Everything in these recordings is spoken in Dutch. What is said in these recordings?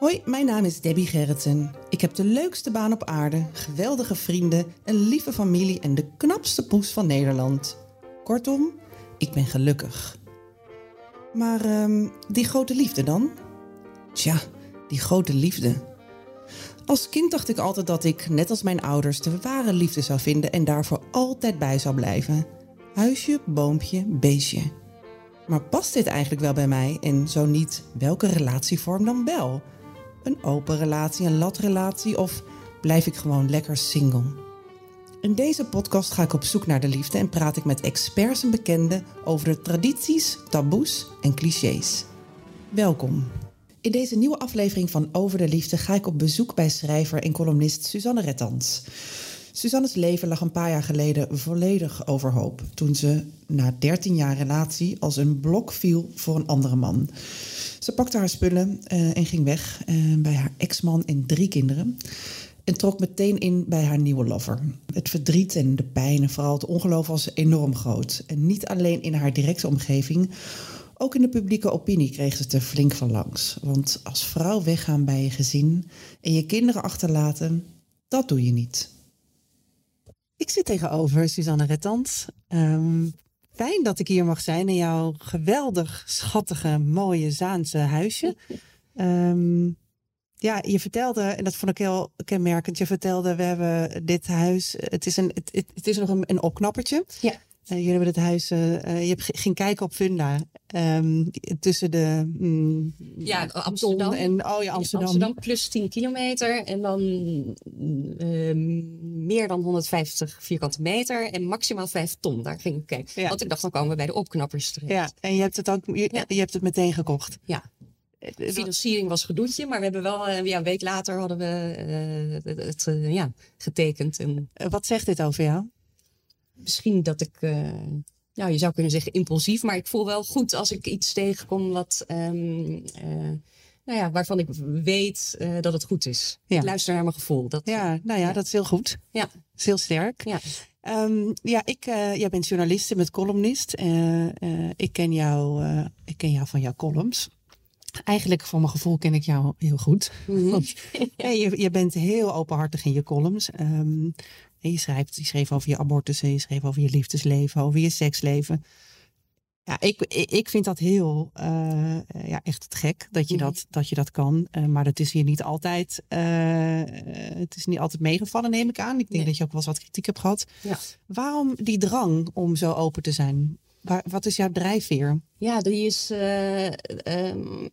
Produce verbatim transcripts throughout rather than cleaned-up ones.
Hoi, mijn naam is Debbie Gerritsen. Ik heb de leukste baan op aarde, geweldige vrienden, een lieve familie en de knapste poes van Nederland. Kortom, ik ben gelukkig. Maar um, die grote liefde dan? Tja, die grote liefde. Als kind dacht ik altijd dat ik, net als mijn ouders, de ware liefde zou vinden en daarvoor altijd bij zou blijven. Huisje, boompje, beestje. Maar past dit eigenlijk wel bij mij? En zo niet, welke relatievorm dan wel? Een open relatie, een latrelatie of blijf ik gewoon lekker single? In deze podcast ga ik op zoek naar de liefde en praat ik met experts en bekenden over de tradities, taboes en clichés. Welkom. In deze nieuwe aflevering van Over de Liefde ga ik op bezoek bij schrijver en columnist Suzanne Rettans. Suzanne's leven lag een paar jaar geleden volledig overhoop toen ze na dertien jaar relatie als een blok viel voor een andere man. Ze pakte haar spullen uh, en ging weg uh, bij haar ex-man en drie kinderen. En trok meteen in bij haar nieuwe lover. Het verdriet en de pijn en vooral het ongeloof was enorm groot. En niet alleen in haar directe omgeving, ook in de publieke opinie kreeg ze het er flink van langs. Want als vrouw weggaan bij je gezin en je kinderen achterlaten, dat doe je niet. Ik zit tegenover Suzanne Rettans. Um, fijn dat ik hier mag zijn in jouw geweldig schattige, mooie Zaanse huisje. Um, ja, je vertelde, en dat vond ik heel kenmerkend, je vertelde, we hebben dit huis, het is, een, het, het, het is nog een, een opknappertje. Ja. Uh, jullie hebben het huis, uh, uh, je hebt g- ging kijken op Funda, um, tussen de mm, ja, Amsterdam en oh ja, Amsterdam. Amsterdam plus tien kilometer en dan uh, meer dan honderdvijftig vierkante meter en maximaal vijf ton. Daar ging ik kijken. Ja. Want ik dacht, dan komen we bij de opknappers terecht. Ja, en je hebt het ook, je, ja. je hebt het meteen gekocht. Ja. De financiering was gedoetje, maar we hebben wel uh, ja, een week later hadden we uh, het, het uh, ja, getekend. En wat zegt dit over jou? Misschien dat ik, uh, ja, je zou kunnen zeggen impulsief, maar ik voel wel goed als ik iets tegenkom wat, um, uh, nou ja, waarvan ik weet uh, dat het goed is. Ja. Ik luister naar mijn gevoel. Dat, ja, nou ja, ja, dat is heel goed. Ja. Dat is heel sterk. Ja, um, ja ik, uh, jij bent journalist en columnist. Uh, uh, ik, ken jou, uh, ik ken jou van jouw columns. Eigenlijk, voor mijn gevoel, ken ik jou heel goed. Mm-hmm. Want, ja, je, je bent heel openhartig in je columns. Um, je, schrijft, je schreef over je abortussen, je schreef over je liefdesleven, over je seksleven. Ja, ik, ik vind dat heel, uh, ja, echt het gek dat je, mm-hmm. dat, dat, je dat kan. Uh, maar dat is hier niet altijd, uh, het is niet altijd meegevallen, neem ik aan. Ik denk nee. dat je ook wel eens wat kritiek hebt gehad. Ja. Waarom die drang om zo open te zijn? Waar, wat is jouw drijfveer? Ja, die is uh, um,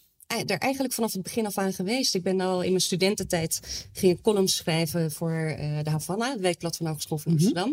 er eigenlijk vanaf het begin af aan geweest. Ik ben al in mijn studententijd ging ik columns schrijven voor uh, de Havana, het weekblad van Hogeschool van mm-hmm. Amsterdam.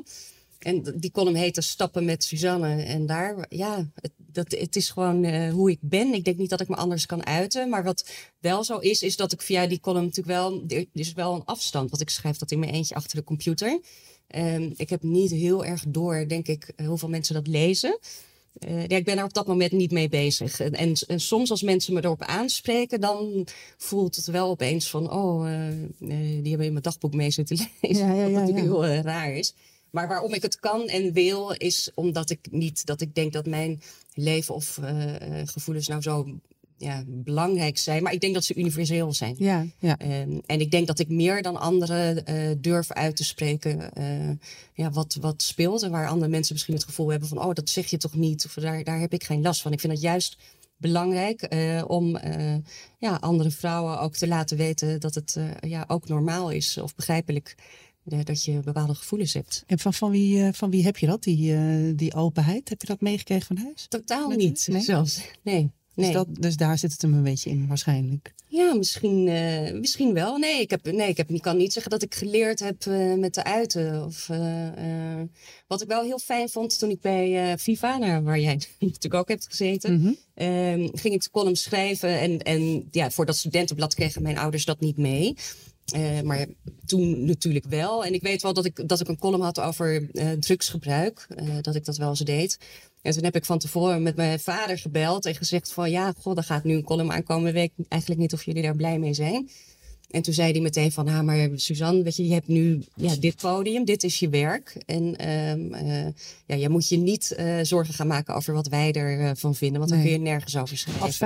En die column heette Stappen met Suzanne. En daar, ja, het, dat, het is gewoon uh, hoe ik ben. Ik denk niet dat ik me anders kan uiten. Maar wat wel zo is, is dat ik via die column natuurlijk wel, er is wel een afstand. Want ik schrijf dat in mijn eentje achter de computer. Um, ik heb niet heel erg door, denk ik, hoeveel mensen dat lezen. Uh, ja, ik ben daar op dat moment niet mee bezig. En, en, en soms als mensen me erop aanspreken, dan voelt het wel opeens van, oh, uh, uh, die hebben in mijn dagboek mee zitten lezen. Ja, ja, ja, wat natuurlijk ja. heel uh, raar is. Maar waarom ik het kan en wil, is omdat ik niet, dat ik denk dat mijn leven of uh, gevoelens nou zo ja, belangrijk zijn. Maar ik denk dat ze universeel zijn. Ja, ja. Um, en ik denk dat ik meer dan anderen uh, durf uit te spreken uh, ja, wat, wat speelt. En waar andere mensen misschien het gevoel hebben van, oh, dat zeg je toch niet. Of daar, daar heb ik geen last van. Ik vind het juist belangrijk uh, om uh, ja, andere vrouwen ook te laten weten dat het uh, ja, ook normaal is of begrijpelijk. Dat je bepaalde gevoelens hebt. En van, van, wie, van wie heb je dat, die, uh, die openheid? Heb je dat meegekregen van huis? Totaal Met niet, nee? zelfs. Nee. Dus, nee. dat, dus daar zit het hem een beetje in, waarschijnlijk. Ja, misschien, uh, misschien wel. Nee, ik, heb, nee ik, heb, ik kan niet zeggen dat ik geleerd heb uh, met te uiten. Of, uh, uh, wat ik wel heel fijn vond toen ik bij uh, Viva, nou, waar jij natuurlijk ook hebt gezeten, mm-hmm. uh, ging ik de column schrijven. En, en ja, voor dat studentenblad kregen mijn ouders dat niet mee. Uh, maar toen natuurlijk wel. En ik weet wel dat ik, dat ik een column had over uh, drugsgebruik. Uh, dat ik dat wel eens deed. En toen heb ik van tevoren met mijn vader gebeld en gezegd van, ja, goh, er gaat nu een column aankomen. Weet ik eigenlijk niet of jullie daar blij mee zijn. En toen zei hij meteen van, ah, maar Suzanne, weet je, je hebt nu ja, dit podium, dit is je werk. En um, uh, ja, je moet je niet uh, zorgen gaan maken over wat wij ervan uh, vinden, want nee. dan kun je nergens over schrijven. Wat fijn.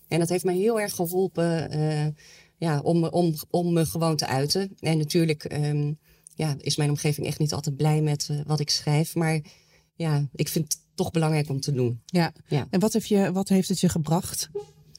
En dat heeft mij heel erg geholpen uh, ja, om, om, om me gewoon te uiten. En natuurlijk um, ja, is mijn omgeving echt niet altijd blij met uh, wat ik schrijf. Maar ja, ik vind het toch belangrijk om te doen. Ja. Ja. En wat, heb je, wat heeft het je gebracht?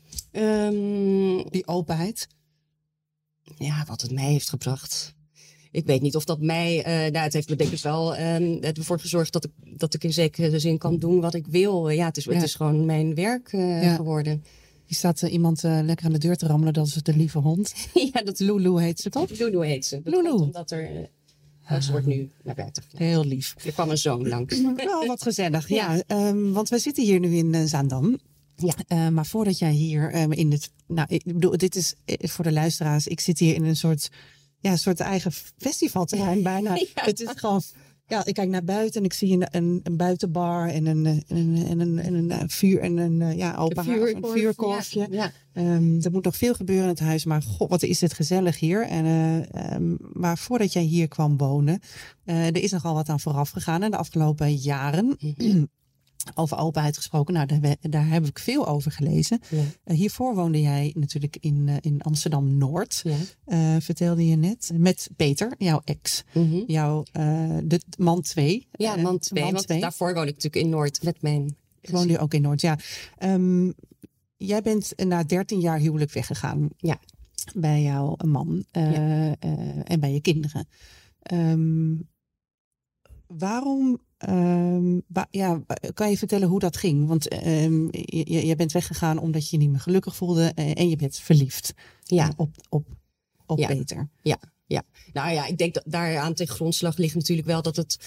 Um, Die openheid? Ja, wat het mij heeft gebracht. Ik weet niet of dat mij... Uh, nou, het heeft me denk ik wel um, ervoor gezorgd dat ik, dat ik in zekere zin kan doen wat ik wil. Ja, het is, ja. Het is gewoon mijn werk uh, ja. geworden. Hier staat uh, iemand uh, lekker aan de deur te rammelen. Dat is de lieve hond. Ja, dat Lulu heet ze toch? Lulu heet ze. Dat Lulu. komt omdat er... Uh, oh, ze wordt nu naar buiten gedaan. Heel lief. Er kwam een zoon langs. Oh, wat gezellig. Ja, ja um, want wij zitten hier nu in uh, Zaandam. Ja. Uh, maar voordat jij hier um, in het... Nou, ik bedoel, dit is uh, voor de luisteraars. Ik zit hier in een soort... Ja, een soort eigen festivalterrein bijna. Ja. Het is gewoon... Ja, ik kijk naar buiten en ik zie een, een, een buitenbar en een, een, een, een, een, een vuur en een, ja, open een vuurkorf, een vuurkorfje. Ja, ja. Um, er moet nog veel gebeuren in het huis, maar god, wat is het gezellig hier. En, uh, um, maar voordat jij hier kwam wonen, uh, er is nogal wat aan vooraf gegaan in de afgelopen jaren. Mm-hmm. Over openheid gesproken, nou, daar, daar heb ik veel over gelezen. Ja. Uh, hiervoor woonde jij natuurlijk in, uh, in Amsterdam-Noord, ja. uh, vertelde je net. Met Peter, jouw ex. Mm-hmm. Jouw, uh, de man twee. Ja, man twee, uh, want twee. Daarvoor woonde ik natuurlijk in Noord met mijn... Woonde je ook in Noord, ja. Um, jij bent na dertien jaar huwelijk weggegaan. Ja. Bij jouw man uh, ja. uh, en bij je kinderen. Um, waarom... Um, ba- ja, kan je vertellen hoe dat ging? Want um, je, je bent weggegaan omdat je je niet meer gelukkig voelde uh, en je bent verliefd ja. op, op, op ja. Peter. Ja, ja, nou ja, ik denk dat daar aan ten grondslag ligt natuurlijk wel dat het...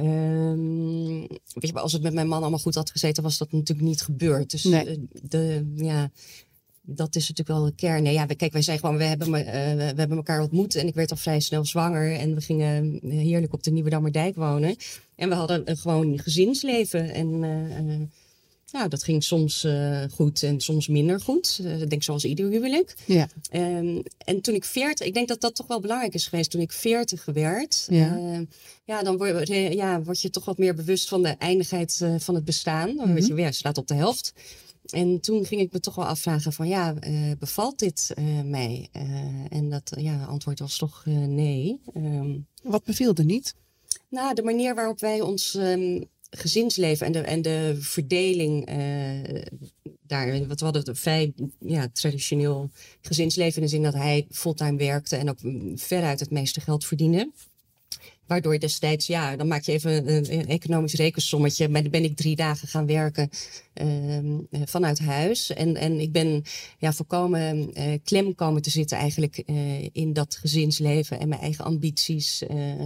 Um, weet je, als het met mijn man allemaal goed had gezeten, was dat natuurlijk niet gebeurd. Dus nee. de, de, ja, dat is natuurlijk wel de kern. Nee, ja, kijk, wij zijn gewoon, we hebben, me, uh, we hebben elkaar ontmoet en ik werd al vrij snel zwanger. En we gingen heerlijk op de Nieuwedammerdijk wonen. En we hadden een gewoon gezinsleven. En uh, uh, nou, dat ging soms uh, goed en soms minder goed. Uh, ik denk zoals ieder huwelijk. Ja. Um, en toen ik veertig, ik denk dat dat toch wel belangrijk is geweest. Toen ik veertig werd, ja, uh, ja dan word, ja, word je toch wat meer bewust van de eindigheid uh, van het bestaan. Dan Mm-hmm. weet je, ja, staat op de helft. En toen ging ik me toch wel afvragen van ja, uh, bevalt dit uh, mij? Uh, en dat ja, antwoord was toch uh, nee. Um, Wat beviel er niet? Nou, de manier waarop wij ons um, gezinsleven en de, en de verdeling uh, daar. Wat we hadden een vrij ja, traditioneel gezinsleven in de zin dat hij fulltime werkte en ook veruit het meeste geld verdiende. Waardoor je destijds, ja, dan maak je even een, een economisch rekensommetje. Maar dan ben ik drie dagen gaan werken uh, vanuit huis. En, en ik ben ja, volkomen uh, klem komen te zitten eigenlijk uh, in dat gezinsleven en mijn eigen ambities. Uh,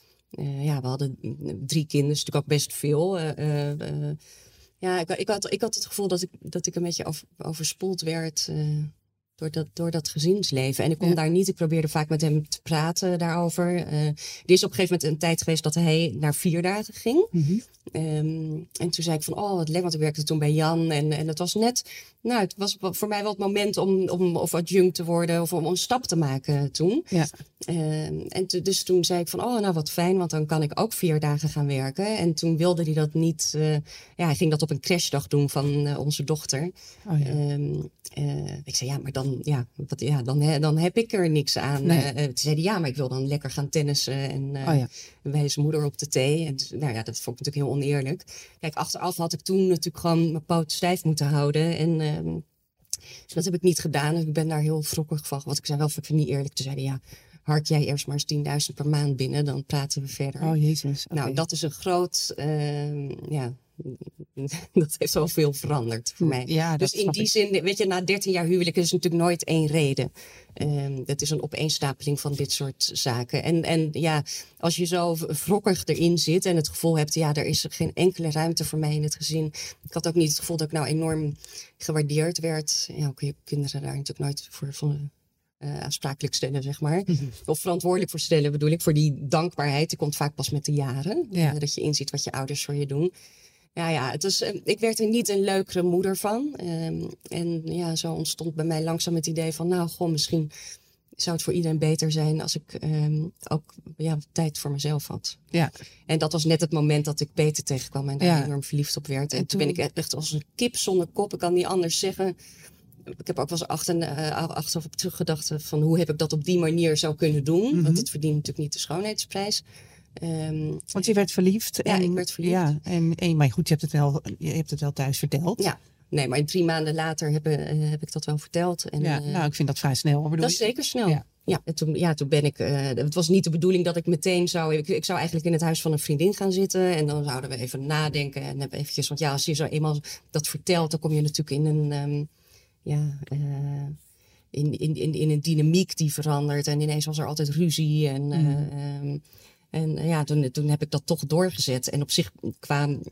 uh, ja, we hadden drie kinderen, dus natuurlijk ook best veel. Uh, uh, uh, ja, ik, ik, had, ik had het gevoel dat ik, dat ik een beetje over, overspoeld werd... Uh, Door dat, door dat gezinsleven. En ik kon ja. daar niet, ik probeerde vaak met hem te praten daarover. Uh, er is op een gegeven moment een tijd geweest dat hij naar vier dagen ging. Mm-hmm. Um, en toen zei ik van, oh wat lekker, want ik werkte toen bij Jan. En, en het was net, nou het was voor mij wel het moment om, om of adjunct te worden of om een stap te maken toen. Ja. Um, en t- dus toen zei ik van, oh nou wat fijn, want dan kan ik ook vier dagen gaan werken. En toen wilde hij dat niet, uh, ja hij ging dat op een crashdag doen van uh, onze dochter. Oh, ja. um, uh, ik zei, ja maar dan, ja, wat, ja, dan, he, dan heb ik er niks aan. Nee. Uh, toen zei hij, ja maar ik wil dan lekker gaan tennissen en uh, oh, ja. bij zijn moeder op de thee. En dus, nou ja, dat vond ik natuurlijk heel oneerlijk. Kijk, achteraf had ik toen natuurlijk gewoon mijn poot stijf moeten houden. En uh, dus dat heb ik niet gedaan. En ik ben daar heel wrokkig van. Want ik zei wel, ik vind niet eerlijk. Toen zeiden ja, hark jij eerst maar eens tienduizend per maand binnen. Dan praten we verder. Oh jezus. Okay. Nou, dat is een groot, uh, ja... dat heeft wel veel veranderd voor mij. Ja, dus in die ik. zin, weet je, na dertien jaar huwelijk is natuurlijk nooit één reden. Um, dat is een opeenstapeling van dit soort zaken. En, en ja, als je zo wrokkig erin zit en het gevoel hebt, ja, er is geen enkele ruimte voor mij in het gezin. Ik had ook niet het gevoel dat ik nou enorm gewaardeerd werd. Ja, kun je kinderen daar natuurlijk nooit voor van uh, aansprakelijk stellen, zeg maar. Mm-hmm. Of verantwoordelijk voor stellen, bedoel ik. Voor die dankbaarheid, die komt vaak pas met de jaren. Ja. Uh, dat je inziet wat je ouders voor je doen. Ja, ja, het was, ik werd er niet een leukere moeder van. Um, en ja, zo ontstond bij mij langzaam het idee van, nou, goh, misschien zou het voor iedereen beter zijn als ik um, ook ja, tijd voor mezelf had. Ja. En dat was net het moment dat ik Peter tegenkwam en daar ja. enorm verliefd op werd. En, en toen toen ben ik echt als een kip zonder kop, ik kan niet anders zeggen. ik heb ook wel eens achter, uh, achteraf op teruggedacht van hoe heb ik dat op die manier zou kunnen doen. Mm-hmm. Want het verdient natuurlijk niet de schoonheidsprijs. Um, Want je werd verliefd. Ja, en, ik werd verliefd. Ja, en, en, maar goed, je hebt, het wel, je hebt het wel thuis verteld. Ja, nee, maar drie maanden later heb, uh, heb ik dat wel verteld. En, ja, uh, nou, ik vind dat vrij snel. Bedoel, dat is zeker snel. Ja. Ja, en toen, ja, toen ben ik... Uh, het was niet de bedoeling dat ik meteen zou... Ik, ik zou eigenlijk in het huis van een vriendin gaan zitten. En dan zouden we even nadenken. En hebben eventjes... Want ja, als je zo eenmaal dat vertelt... dan kom je natuurlijk in een... Um, ja, uh, in, in, in, in een dynamiek die verandert. En ineens was er altijd ruzie. En, uh, mm. um, en uh, ja, toen, toen heb ik dat toch doorgezet. En op zich qua... Uh,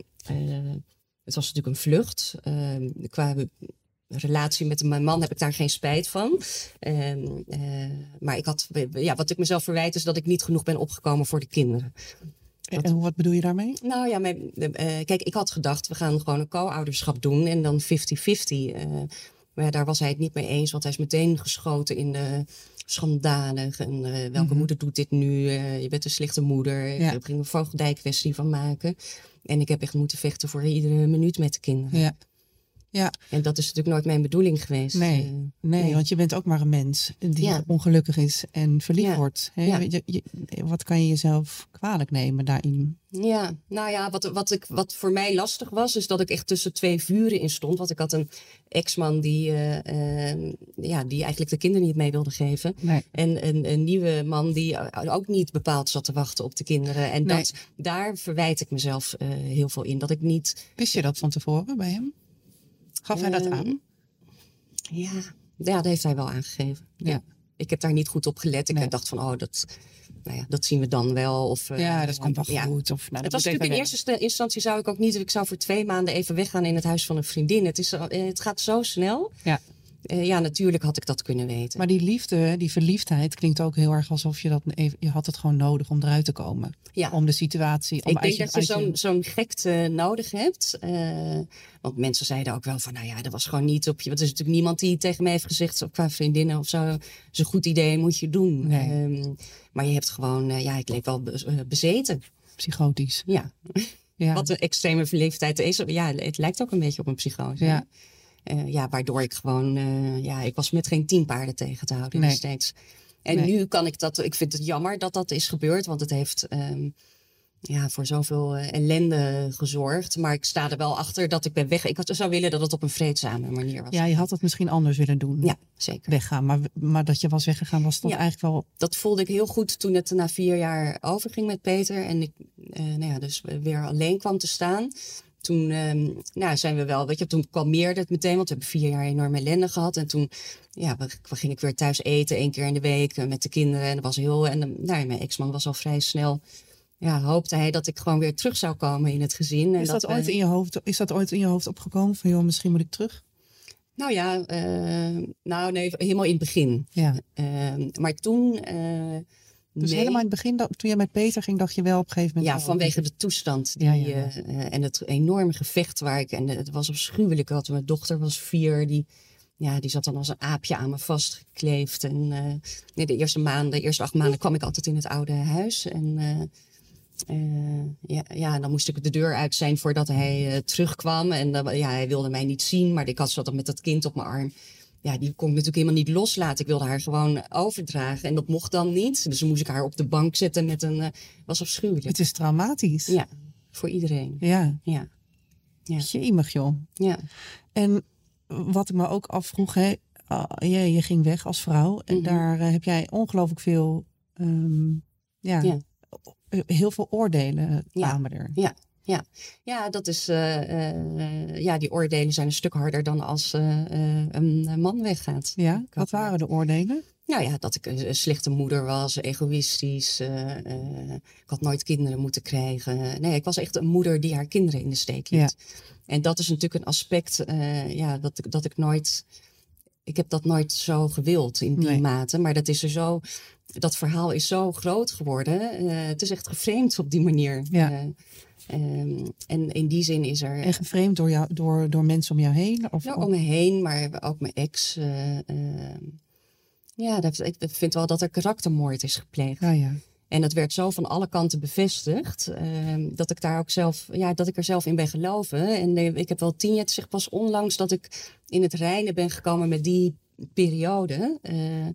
het was natuurlijk een vlucht. Uh, qua... relatie met mijn man heb ik daar geen spijt van. Uh, uh, maar ik had, ja, wat ik mezelf verwijt is dat ik niet genoeg ben opgekomen voor de kinderen. En, en wat bedoel je daarmee? Nou ja, mijn, uh, kijk, ik had gedacht, we gaan gewoon een co-ouderschap doen en dan vijftig vijftig. Uh, maar ja, daar was hij het niet mee eens, want hij is meteen geschoten in de schandalig. En uh, welke mm-hmm. moeder doet dit nu? Uh, je bent een slechte moeder. Ja. Ik ging een voogdijkwestie van maken. En ik heb echt moeten vechten voor iedere minuut met de kinderen. Ja. Ja. En dat is natuurlijk nooit mijn bedoeling geweest. Nee, uh, nee, nee. Want je bent ook maar een mens die ja. ongelukkig is en verliefd ja. wordt. Hè? Ja. Je, je, wat kan je jezelf kwalijk nemen daarin? Ja, nou ja, wat, wat, ik, wat voor mij lastig was, is dat ik echt tussen twee vuren in stond. Want ik had een ex-man die, uh, uh, ja, die eigenlijk de kinderen niet mee wilde geven. Nee. En een, een nieuwe man die ook niet bepaald zat te wachten op de kinderen. En nee. dat, daar verwijt ik mezelf uh, heel veel in. Dat ik niet... Wist je dat van tevoren bij hem? Gaf hij dat aan? Ja, ja, dat heeft hij wel aangegeven. Ja. Ja. Ik heb daar niet goed op gelet. Ik nee. dacht van, oh, dat, nou ja, dat zien we dan wel. Of, ja, uh, dat komt wel ja. goed. Of, nou, het was natuurlijk in eerste instantie zou ik ook niet... Ik zou voor twee maanden even weggaan in het huis van een vriendin. Het, is, het gaat zo snel. Ja. Uh, ja, natuurlijk had ik dat kunnen weten. Maar die liefde, die verliefdheid klinkt ook heel erg alsof je dat even... Je had het gewoon nodig om eruit te komen. Ja. Om de situatie... Om ik denk je, dat je zo'n, je... zo'n gekte nodig hebt. Uh, want mensen zeiden ook wel van... Nou ja, dat was gewoon niet op je... Want er is natuurlijk niemand die tegen mij heeft gezegd... Qua vriendinnen of zo... Dat is een goed idee, moet je doen. Nee. Um, maar je hebt gewoon... Uh, ja, ik leek wel be- uh, bezeten. Psychotisch. Ja. ja. Wat een extreme verliefdheid is. Ja, het lijkt ook een beetje op een psychose. Ja. Uh, ja, waardoor ik gewoon, uh, ja, ik was met geen tien paarden tegen te houden nee. steeds. En nee. nu kan ik dat, ik vind het jammer dat dat is gebeurd, want het heeft um, ja, voor zoveel uh, ellende gezorgd. Maar ik sta er wel achter dat ik ben weg. Ik had, zou willen dat het op een vreedzame manier was. Ja, je had het misschien anders willen doen. Ja, zeker. Weggaan, maar, maar dat je was weggegaan was toch ja, eigenlijk wel... Dat voelde ik heel goed toen het na vier jaar overging met Peter. En ik uh, nou ja, dus weer alleen kwam te staan. Toen um, nou, zijn we wel, weet je, toen kalmeerde het meteen, want we hebben vier jaar enorme ellende gehad. En toen ja, we, we ging ik weer thuis eten, één keer in de week uh, met de kinderen. En dat was heel, en nou, mijn ex-man was al vrij snel, ja, hoopte hij dat ik gewoon weer terug zou komen in het gezin. En is, dat dat ooit we, in je hoofd, is dat ooit in je hoofd opgekomen van, joh, misschien moet ik terug? Nou ja, uh, nou nee, helemaal in het begin. Ja. Uh, maar toen... Uh, Dus nee. helemaal in het begin, toen je met Peter ging, dacht je wel op een gegeven moment... Ja, vanwege de toestand. Die, ja, ja, ja. Uh, en het enorme gevecht waar ik... En het was afschuwelijk. Want mijn dochter was vier. Die, ja, die zat dan als een aapje aan me vastgekleefd. En uh, nee, de eerste maanden, de eerste acht maanden kwam ik altijd in het oude huis. En uh, uh, ja, ja, dan moest ik de deur uit zijn voordat hij uh, terugkwam. En uh, ja, hij wilde mij niet zien. Maar ik had zat dan met dat kind op mijn arm. Ja, die kon ik natuurlijk helemaal niet loslaten. Ik wilde haar gewoon overdragen. En dat mocht dan niet. Dus dan moest ik haar op de bank zetten met een... Uh, was afschuwelijk. Het is traumatisch. Ja, voor iedereen. Ja. Ja. Ja. Jemig, joh. Ja. En wat ik me ook afvroeg... Hè, uh, je, je ging weg als vrouw. En mm-hmm. daar uh, heb jij ongelooflijk veel... Um, ja, ja. Heel veel oordelen kwamen ja. er. Ja. Ja, ja, dat is, uh, uh, ja, die oordelen zijn een stuk harder dan als uh, uh, een man weggaat. Ja, wat waren de oordelen? Nou ja, dat ik een, een slechte moeder was, egoïstisch. Uh, uh, ik had nooit kinderen moeten krijgen. Nee, ik was echt een moeder die haar kinderen in de steek liet. Ja. En dat is natuurlijk een aspect, uh, ja, dat, dat ik nooit... Ik heb dat nooit zo gewild in die nee. mate, maar dat is er zo... Dat verhaal is zo groot geworden. Uh, het is echt geframed op die manier. Ja. Uh, Um, en in die zin is er... En geframed door, jou, door, door mensen om jou heen? Of nou, om me heen, maar ook mijn ex. Uh, uh, ja, dat, ik vind wel dat er karaktermoord is gepleegd. Ja, ja. En het werd zo van alle kanten bevestigd. Uh, dat ik daar ook zelf, ja, dat ik er zelf in ben geloven. En uh, ik heb wel tien jaar, het zegt pas onlangs dat ik in het reinen ben gekomen met die periode. Uh,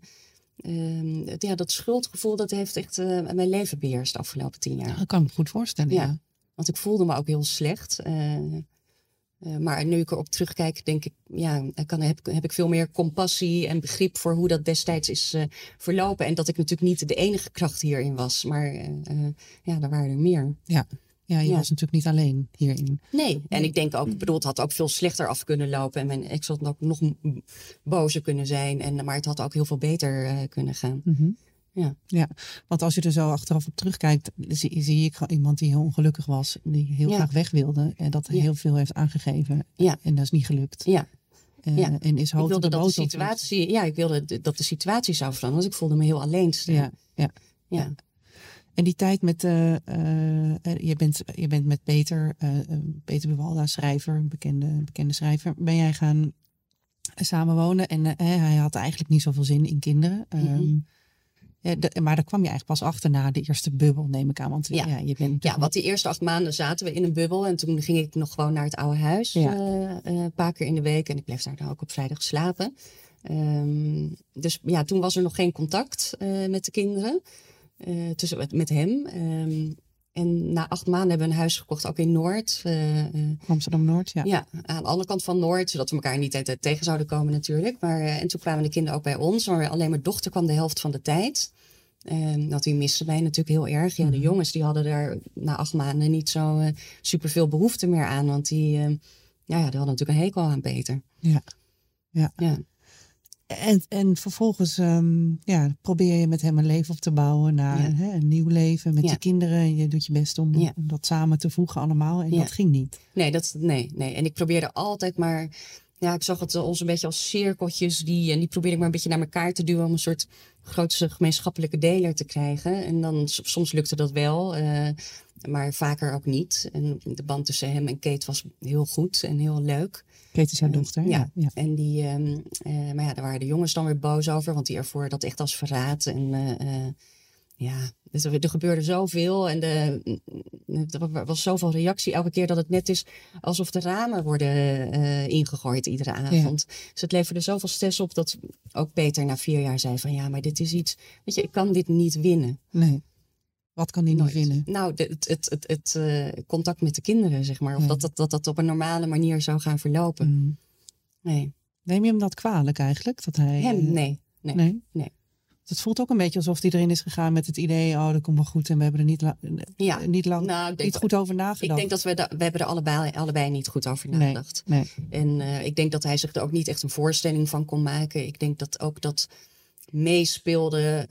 uh, ja, dat schuldgevoel, dat heeft echt uh, mijn leven beheerst de afgelopen tien jaar. Dat kan ik me goed voorstellen, ja. ja. Want ik voelde me ook heel slecht. Uh, uh, maar nu ik erop terugkijk, denk ik, ja, kan, heb, heb ik veel meer compassie en begrip voor hoe dat destijds is uh, verlopen. En dat ik natuurlijk niet de enige kracht hierin was. Maar uh, uh, ja, er waren er meer. Ja. Ja, je ja. was natuurlijk niet alleen hierin. Nee, en ik denk ook, ik bedoel, het had ook veel slechter af kunnen lopen. En mijn ex had ook nog bozer kunnen zijn. En, maar het had ook heel veel beter uh, kunnen gaan. Mm-hmm. Ja. Ja, want als je er zo achteraf op terugkijkt, zie, zie ik iemand die heel ongelukkig was. Die heel ja. graag weg wilde. En dat ja. heel veel heeft aangegeven. Ja. En dat is niet gelukt. Ja. Uh, ja. En is ik wilde de dat de situatie, ja, ik wilde dat de situatie zou veranderen. Want ik voelde me heel alleen staan. Ja, ja. ja. ja. En die tijd met, uh, uh, je, bent, je bent met Peter, uh, Peter Buwalda, schrijver, een bekende, bekende schrijver, ben jij gaan samenwonen. En uh, hij had eigenlijk niet zoveel zin in kinderen. Mm-hmm. Um, ja, de, maar daar kwam je eigenlijk pas achter na de eerste bubbel, neem ik aan. Want ja, ja, je bent ja want die eerste acht maanden zaten we in een bubbel. En toen ging ik nog gewoon naar het oude huis. Ja. Uh, uh, een paar keer in de week. En ik bleef daar dan ook op vrijdag slapen. Um, dus ja, toen was er nog geen contact uh, met de kinderen. Uh, tussen, met, met hem. Um, en na acht maanden hebben we een huis gekocht, ook in Noord. Uh, uh, Amsterdam-Noord, ja. Ja, aan de andere kant van Noord, zodat we elkaar niet altijd tegen zouden komen natuurlijk. Maar, uh, en toen kwamen de kinderen ook bij ons. Maar alleen mijn dochter kwam de helft van de tijd. Uh, dat die misten wij natuurlijk heel erg. Ja, de mm-hmm. jongens die hadden daar na acht maanden niet zo uh, superveel behoefte meer aan. Want die, uh, ja, ja, die hadden natuurlijk een hekel aan Peter. Ja, ja. ja. En, en vervolgens um, ja, probeer je met hem een leven op te bouwen naar ja. hè, een nieuw leven met ja. je kinderen. Je doet je best om, ja. om dat samen te voegen allemaal. En ja. dat ging niet. Nee, dat, nee, nee, en ik probeerde altijd maar... Ja, ik zag het ons een beetje als cirkeltjes. Die, en die probeerde ik maar een beetje naar elkaar te duwen om een soort grootste gemeenschappelijke deler te krijgen. En dan soms lukte dat wel, uh, maar vaker ook niet. En de band tussen hem en Kate was heel goed en heel leuk. Kate is jouw dochter, ja. ja. ja. En die, um, uh, maar ja, daar waren de jongens dan weer boos over, want die ervoor dat echt als verraad. En uh, uh, ja, dus er, er gebeurde zoveel en de, er was zoveel reactie elke keer dat het net is alsof de ramen worden uh, ingegooid iedere avond. Ja. Dus het leverde zoveel stress op dat ook Peter na vier jaar zei van ja, maar dit is iets, weet je, ik kan dit niet winnen. Nee. Wat kan hij niet winnen? Nou, de, het, het, het, het uh, contact met de kinderen, zeg maar. Of ja. dat, dat, dat dat op een normale manier zou gaan verlopen. Mm. Nee. Neem je hem dat kwalijk eigenlijk? Dat hij, hem? Uh, nee. Nee. nee. nee. Het voelt ook een beetje alsof hij erin is gegaan met het idee, oh, dat komt wel goed en we hebben er niet, la- ja. niet lang nou, ik denk niet goed over nagedacht. Ik denk dat we, da- we hebben er allebei, allebei niet goed over nagedacht. Nee, nee. En uh, ik denk dat hij zich er ook niet echt een voorstelling van kon maken. Ik denk dat ook dat meespeelde.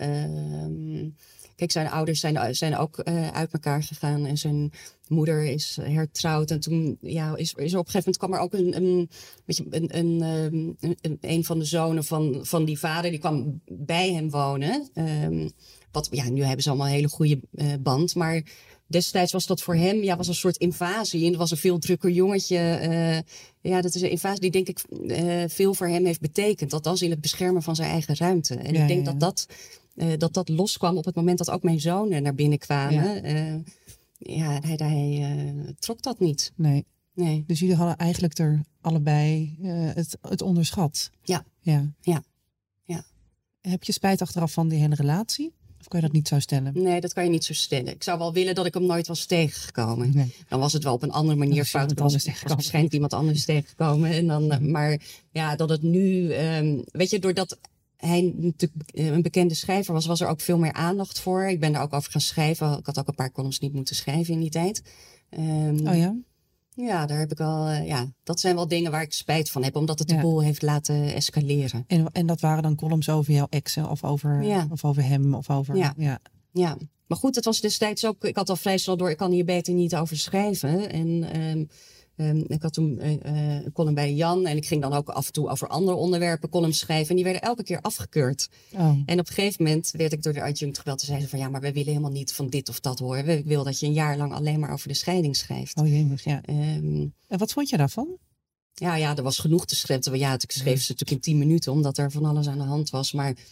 Uh, Kijk, zijn ouders zijn, zijn ook uh, uit elkaar gegaan en zijn moeder is hertrouwd. En toen ja, is, is er op een gegeven moment kwam er ook een, een, weet je, een, een, een, een, een van de zonen van, van die vader, die kwam bij hem wonen. Um, wat, ja, nu hebben ze allemaal een hele goede uh, band, maar destijds was dat voor hem ja, was een soort invasie. En er was een veel drukker jongetje. Uh, ja, dat is een invasie die denk ik uh, veel voor hem heeft betekend. Althans in het beschermen van zijn eigen ruimte. En ja, ik denk ja, ja. dat dat... Uh, dat dat loskwam op het moment dat ook mijn zonen naar binnen kwamen. Ja, uh, ja hij, hij uh, trok dat niet. Nee. nee. Dus jullie hadden eigenlijk er allebei uh, het, het onderschat. Ja. Ja. ja. ja. Heb je spijt achteraf van die hele relatie? Of kan je dat niet zo stellen? Nee, dat kan je niet zo stellen. Ik zou wel willen dat ik hem nooit was tegengekomen. Nee. Dan was het wel op een andere manier fout. Dan was, was waarschijnlijk iemand anders tegengekomen. En dan, uh, maar ja, dat het nu... Um, weet je, doordat... hij natuurlijk een bekende schrijver was, was er ook veel meer aandacht voor. Ik ben daar ook over gaan schrijven. Ik had ook een paar columns niet moeten schrijven in die tijd. Um, oh ja? Ja, daar heb ik wel. Uh, ja, dat zijn wel dingen waar ik spijt van heb, omdat het de ja. boel heeft laten escaleren. En, en dat waren dan columns over jouw exen of over, ja. of over hem of over. Ja. ja. ja. Maar goed, het was destijds ook. Ik had al vrij snel door. Ik kan hier beter niet over schrijven. En. Um, Um, ik had toen uh, uh, een column bij Jan en ik ging dan ook af en toe over andere onderwerpen columns schrijven. En die werden elke keer afgekeurd. Oh. En op een gegeven moment werd ik door de adjunct gebeld en zeiden van ja, maar wij willen helemaal niet van dit of dat horen. Ik wil dat je een jaar lang alleen maar over de scheiding schrijft. Oh jemig, ja. Um, en wat vond je daarvan? Ja, ja, er was genoeg te schrijven. Ja, ik schreef ze natuurlijk in tien minuten omdat er van alles aan de hand was. Maar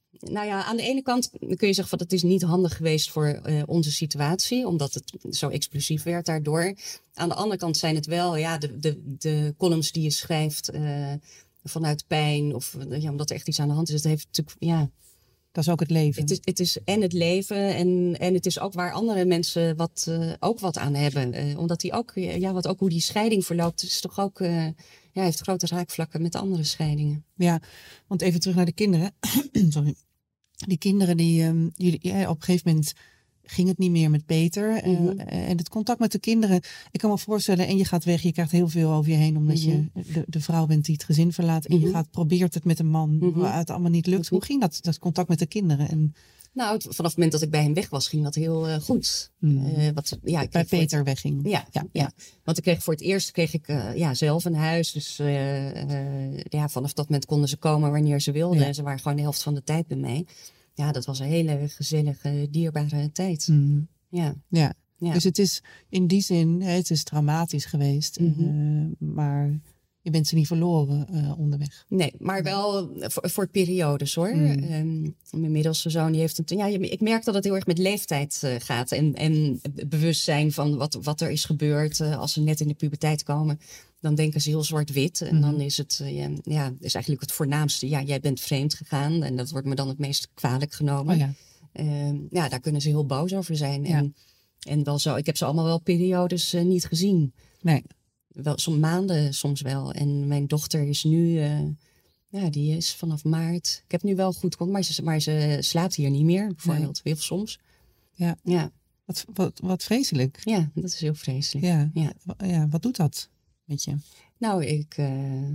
Nou ja, aan de ene kant kun je zeggen van het is niet handig geweest voor uh, onze situatie, omdat het zo explosief werd daardoor. Aan de andere kant zijn het wel ja, de, de, de columns die je schrijft uh, vanuit pijn of ja, omdat er echt iets aan de hand is. Het heeft natuurlijk, ja. Dat is ook het leven. Het is, het is en het leven en, en het is ook waar andere mensen wat, uh, ook wat aan hebben. Uh, omdat die ook, ja, wat ook hoe die scheiding verloopt, is toch ook, uh, ja, heeft grote raakvlakken met andere scheidingen. Ja, want even terug naar de kinderen. Sorry. Die kinderen, die, um, die, ja, op een gegeven moment ging het niet meer met Peter. Mm-hmm. Uh, en het contact met de kinderen, ik kan me voorstellen, en je gaat weg, je krijgt heel veel over je heen, omdat mm-hmm. je de, de vrouw bent die het gezin verlaat. En mm-hmm. je gaat, probeert het met een man, mm-hmm. waar het allemaal niet lukt. Mm-hmm. Hoe ging dat, dat contact met de kinderen? En... Nou, vanaf het moment dat ik bij hem weg was, ging dat heel uh, goed. Mm. Uh, wat, ja, ik bij Peter het... wegging. Ja, ja, ja, want ik kreeg voor het eerst kreeg ik uh, ja, zelf een huis. Dus uh, uh, ja, vanaf dat moment konden ze komen wanneer ze wilden. Ja. En ze waren gewoon de helft van de tijd bij mij. Ja, dat was een hele gezellige, dierbare tijd. Mm. Ja. Ja. ja, dus het is in die zin, het is dramatisch geweest. Mm-hmm. Uh, maar je bent ze niet verloren uh, onderweg. Nee, maar wel voor, voor periodes hoor. Mm. Um, mijn middelste zoon die heeft een... Ja, ik merk dat het heel erg met leeftijd uh, gaat. En, en bewustzijn van wat, wat er is gebeurd. Uh, als ze net in de puberteit komen, dan denken ze heel zwart-wit. En mm. dan is het uh, ja, is eigenlijk het voornaamste. Ja, jij bent vreemd gegaan. En dat wordt me dan het meest kwalijk genomen. Oh ja. Um, ja, daar kunnen ze heel boos over zijn. Ja. En, en wel zo, ik heb ze allemaal wel periodes uh, niet gezien. Nee. Wel, soms maanden soms wel. En mijn dochter is nu, uh, ja, die is vanaf maart. Ik heb nu wel goed contact, maar ze, maar ze slaapt hier niet meer, bijvoorbeeld. Nee. Heel soms. Ja. Ja. Wat, wat, wat vreselijk. Ja, dat is heel vreselijk. Ja. Ja. Ja, wat doet dat met je? Nou, ik uh,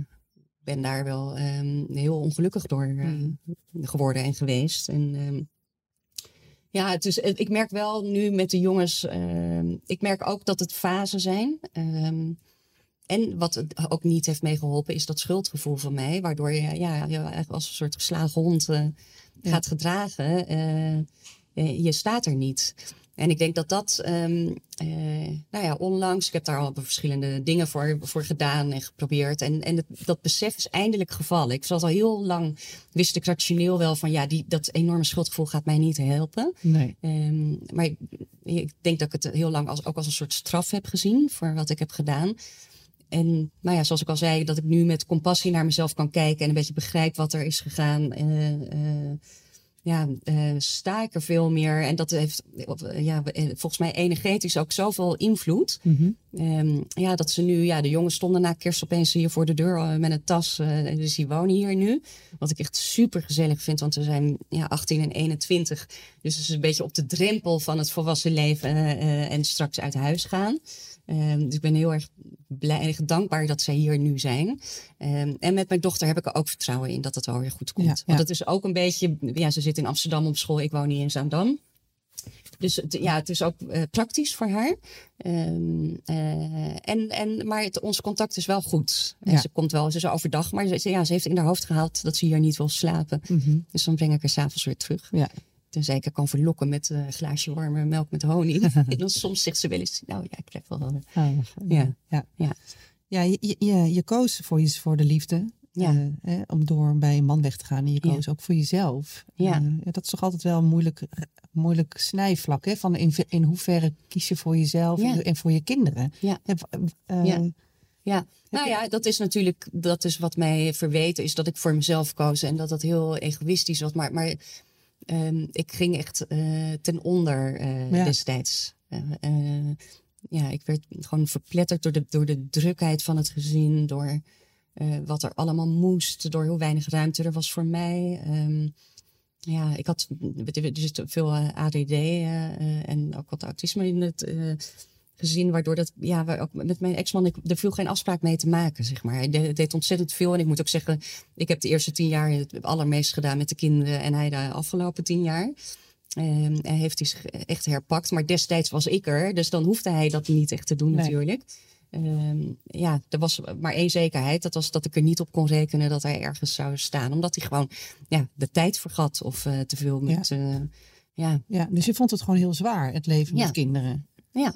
ben daar wel um, heel ongelukkig door uh, mm. geworden en geweest. En um, ja, het is, ik merk wel nu met de jongens, uh, ik merk ook dat het fasen zijn. Um, En wat het ook niet heeft meegeholpen is dat schuldgevoel van mij. Waardoor je ja, je eigenlijk als een soort geslagen hond uh, ja. gaat gedragen. Uh, je staat er niet. En ik denk dat dat, um, uh, nou ja, onlangs, ik heb daar al verschillende dingen voor, voor gedaan en geprobeerd. En, en het, dat besef is eindelijk gevallen. Ik zat al heel lang, wist ik rationeel wel van ja, die, dat enorme schuldgevoel gaat mij niet helpen. Nee. Um, maar ik, ik denk dat ik het heel lang als, ook als een soort straf heb gezien voor wat ik heb gedaan. En nou ja, zoals ik al zei, dat ik nu met compassie naar mezelf kan kijken en een beetje begrijp wat er is gegaan. Uh, uh, ja, uh, sta ik er veel meer. En dat heeft uh, ja, volgens mij energetisch ook zoveel invloed. Mm-hmm. Um, ja, dat ze nu, ja, de jongens stonden na kerst opeens hier voor de deur uh, met een tas. Uh, dus die wonen hier nu. Wat ik echt super gezellig vind, want we zijn ja, achttien en eenentwintig. Dus het is een beetje op de drempel van het volwassen leven uh, uh, en straks uit huis gaan. Um, dus ik ben heel erg blij en dankbaar dat zij hier nu zijn. Um, en met mijn dochter heb ik er ook vertrouwen in dat het wel weer goed komt. Ja, ja. Want het is ook een beetje, ja, ze zit in Amsterdam op school, ik woon hier in Zaandam. Dus het, ja, het is ook uh, praktisch voor haar. Um, uh, en, en, maar het, ons contact is wel goed. En ja. ze komt wel, ze is overdag, maar ze, ja, ze heeft in haar hoofd gehaald dat ze hier niet wil slapen. Mm-hmm. Dus dan breng ik haar 's avonds weer terug. Ja. Tenzij ik haar kan verlokken met een glaasje warme melk met honing. En dan soms zegt ze wel eens, nou ja, ik krijg wel... Uh, oh, ja. Ja, ja. ja je, je, je koos voor, je, voor de liefde. Ja. Uh, eh, om door bij een man weg te gaan. En je koos ja. ook voor jezelf. Ja. Uh, dat is toch altijd wel een moeilijk, moeilijk snijvlak. Hè? Van in, in hoeverre kies je voor jezelf ja. en voor je kinderen. Ja. Uh, ja. Ja, nou ja, dat is natuurlijk, dat is wat mij verweten is dat ik voor mezelf koos. En dat dat heel egoïstisch was. Maar... maar Um, ik ging echt uh, ten onder uh, ja. destijds. Uh, uh, ja, ik werd gewoon verpletterd door de, door de drukheid van het gezin. Door uh, wat er allemaal moest. Door hoe weinig ruimte er was voor mij. Um, ja, ik had dus veel uh, A D D uh, uh, en ook wat autisme in het... Uh, gezien, waardoor dat, ja, ook met mijn ex-man, ik, er viel geen afspraak mee te maken, zeg maar. Hij deed, deed ontzettend veel en ik moet ook zeggen, ik heb de eerste tien jaar het allermeest gedaan met de kinderen en hij de afgelopen tien jaar. Um, hij heeft hij zich echt herpakt, maar destijds was ik er, dus dan hoefde hij dat niet echt te doen nee. natuurlijk. Um, ja, er was maar één zekerheid, dat was dat ik er niet op kon rekenen dat hij ergens zou staan, omdat hij gewoon ja, de tijd vergat of uh, te veel met... Ja. Uh, ja. ja, dus je vond het gewoon heel zwaar, het leven ja. met kinderen. Ja.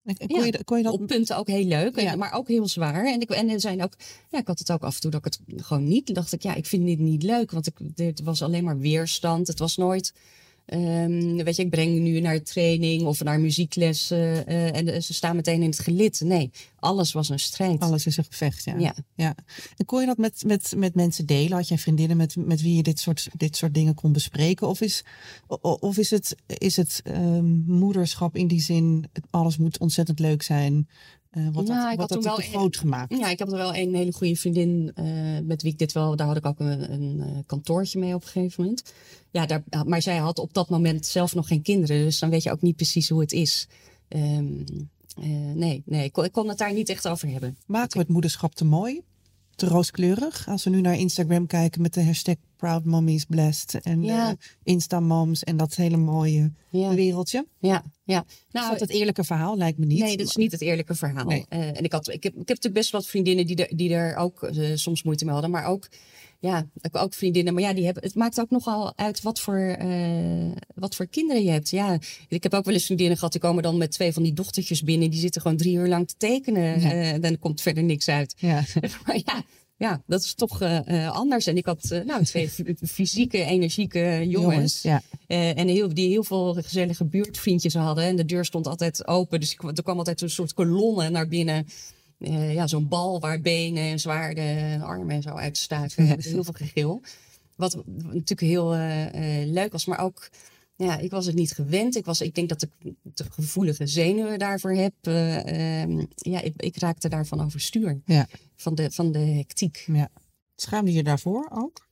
En kon, Ja, je, kon je dat... op punten ook heel leuk, Ja. en, maar ook heel zwaar. En ik, en er zijn ook, ja, ik had het ook af en toe dat ik het gewoon niet. dacht ik, ja, ik vind dit niet leuk. Want ik, dit was alleen maar weerstand. Het was nooit... Um, weet je, ik breng nu naar training of naar muziekles uh, uh, en ze staan meteen in het gelid. Nee, alles was een strijd. Alles is een gevecht, ja. Ja. ja. En kon je dat met, met, met mensen delen? Had jij vriendinnen met, met wie je dit soort, dit soort dingen kon bespreken? Of is, of is het, is het um, moederschap in die zin, alles moet ontzettend leuk zijn? Uh, wat ja, dat, ik wat had dat wel te groot een, gemaakt? Ja, ik heb er wel een hele goede vriendin uh, met wie ik dit wel... Daar had ik ook een, een uh, kantoortje mee op een gegeven moment. Ja, daar, maar zij had op dat moment zelf nog geen kinderen. Dus dan weet je ook niet precies hoe het is. Um, uh, nee, nee ik, kon, ik kon het daar niet echt over hebben. Maken we het moederschap te mooi? Te rooskleurig? Als we nu naar Instagram kijken met de hashtag Proud Mommies Blessed. En ja. uh, Insta-moms en dat hele mooie ja. wereldje. Ja, ja. Nou, is dat het eerlijke verhaal? Lijkt me niet. Nee, dat is niet het eerlijke verhaal. Nee. Uh, en ik, had, ik, heb, ik heb natuurlijk best wat vriendinnen die er, die er ook uh, soms moeite mee hadden. Maar ook, ja, ook vriendinnen. Maar ja, die hebben, het maakt ook nogal uit wat voor, uh, wat voor kinderen je hebt. Ja, ik heb ook wel eens vriendinnen gehad. Die komen dan met twee van die dochtertjes binnen. Die zitten gewoon drie uur lang te tekenen. Ja. Uh, en dan komt verder niks uit. Ja. Maar ja... Ja, dat is toch uh, uh, anders. En ik had uh, nou, twee fysieke, energieke jongens. jongens ja. uh, en heel, die heel veel gezellige buurtvriendjes hadden. En de deur stond altijd open. Dus ik, er kwam altijd een soort kolonne naar binnen. Uh, ja, zo'n bal waar benen en zwaarden en armen en zo uitstaken. Ja. Heel veel gegil. Wat natuurlijk heel uh, uh, leuk was, maar ook... Ja, ik was het niet gewend. Ik, was, ik denk dat ik de gevoelige zenuwen daarvoor heb. Uh, um, ja, ik, ik raakte daarvan overstuur. Ja. Van, de, van de hectiek. Ja. Schaamde je daarvoor ook?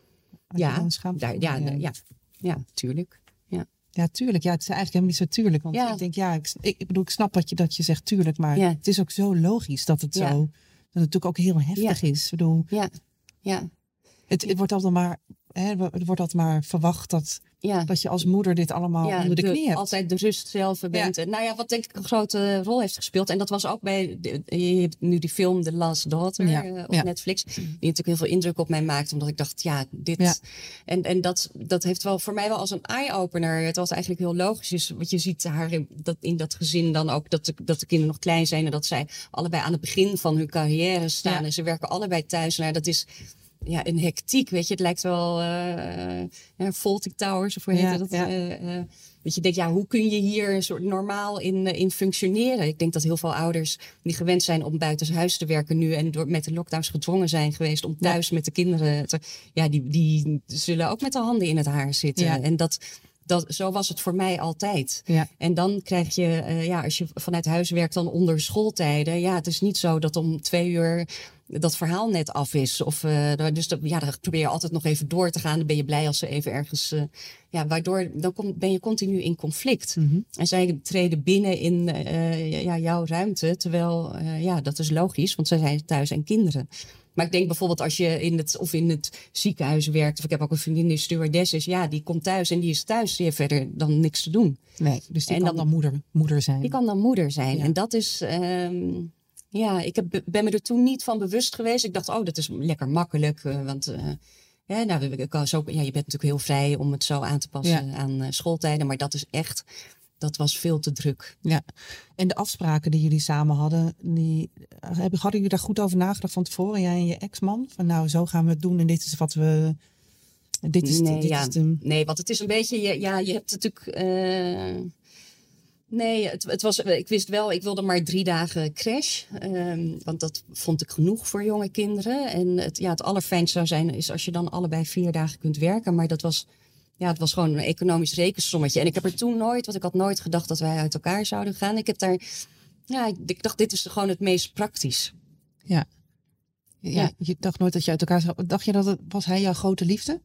Ja, daar, ja, ja, ja, ja, tuurlijk. Ja. Ja, tuurlijk. Ja, het is eigenlijk helemaal niet zo tuurlijk. Want ja. ik denk, ja, ik, ik bedoel, ik snap dat je, dat je zegt tuurlijk. Maar ja. het is ook zo logisch dat het ja. zo... Dat het natuurlijk ook heel heftig ja. is. Ik bedoel, ja, ja. Het, het wordt altijd maar... Hè, er wordt altijd maar verwacht dat, ja. dat je als moeder dit allemaal ja, onder de, de knie hebt. Altijd de rust zelf bent. Ja. Nou ja, wat denk ik een grote rol heeft gespeeld. En dat was ook bij, de, je hebt nu die film The Last Daughter ja. uh, op ja. Netflix. Die natuurlijk heel veel indruk op mij maakt. Omdat ik dacht, ja, dit... Ja. En, en dat, dat heeft wel voor mij wel als een eye-opener. Het was eigenlijk heel logisch. Dus wat je ziet haar in dat, in dat gezin dan ook. Dat de, dat de kinderen nog klein zijn. En dat zij allebei aan het begin van hun carrière staan. Ja. En ze werken allebei thuis. Nou, dat is... Ja, een hectiek, weet je. Het lijkt wel uh, uh, Fawlty Towers, of hoe heet ja, dat? Ja. Uh, uh, dat je denkt, ja, hoe kun je hier een soort normaal in, uh, in functioneren? Ik denk dat heel veel ouders die gewend zijn om buitenshuis te werken nu... en door met de lockdowns gedwongen zijn geweest om thuis ja. met de kinderen... te, ja, die, die zullen ook met de handen in het haar zitten. Ja. En dat... Dat, zo was het voor mij altijd. Ja. En dan krijg je, uh, ja, als je vanuit huis werkt dan onder schooltijden... ja, het is niet zo dat om twee uur dat verhaal net af is. Of, uh, dus dat, ja, dan probeer je altijd nog even door te gaan. Dan ben je blij als ze even ergens... Uh, ja, waardoor dan kom, ben je continu in conflict. Mm-hmm. En zij treden binnen in uh, ja, jouw ruimte. Terwijl, uh, ja, dat is logisch, want zij zijn thuis en kinderen. Maar ik denk bijvoorbeeld als je in het, of in het ziekenhuis werkt... of ik heb ook een vriendin die stewardess is... ja, die komt thuis en die is thuis. Die heeft verder dan niks te doen. Nee, dus die en kan dan, dan moeder, moeder zijn. Die kan dan moeder zijn. Ja. En dat is... Um, ja, ik heb, ben me er toen niet van bewust geweest. Ik dacht, oh, dat is lekker makkelijk. Uh, want uh, ja, nou, ik kan zo, ja, je bent natuurlijk heel vrij om het zo aan te passen... Ja. aan uh, schooltijden. Maar dat is echt... Dat was veel te druk. Ja, en de afspraken die jullie samen hadden, die, hadden jullie daar goed over nagedacht van tevoren, jij en je ex-man? Van nou, zo gaan we het doen en dit is wat we... Dit is, nee, dit ja, is de... nee, want het is een beetje, ja, je hebt natuurlijk... Uh, nee, het, het was, ik wist wel, ik wilde maar drie dagen crash. Um, want dat vond ik genoeg voor jonge kinderen. En het, ja, het allerfijnst zou zijn is als je dan allebei vier dagen kunt werken. Maar dat was... Ja, het was gewoon een economisch rekensommetje. En ik heb er toen nooit, want ik had nooit gedacht dat wij uit elkaar zouden gaan. Ik heb daar, ja, ik dacht dit is gewoon het meest praktisch. Ja. Ja, ja. Je dacht nooit dat je uit elkaar zou... Dacht je dat het, was hij jouw grote liefde?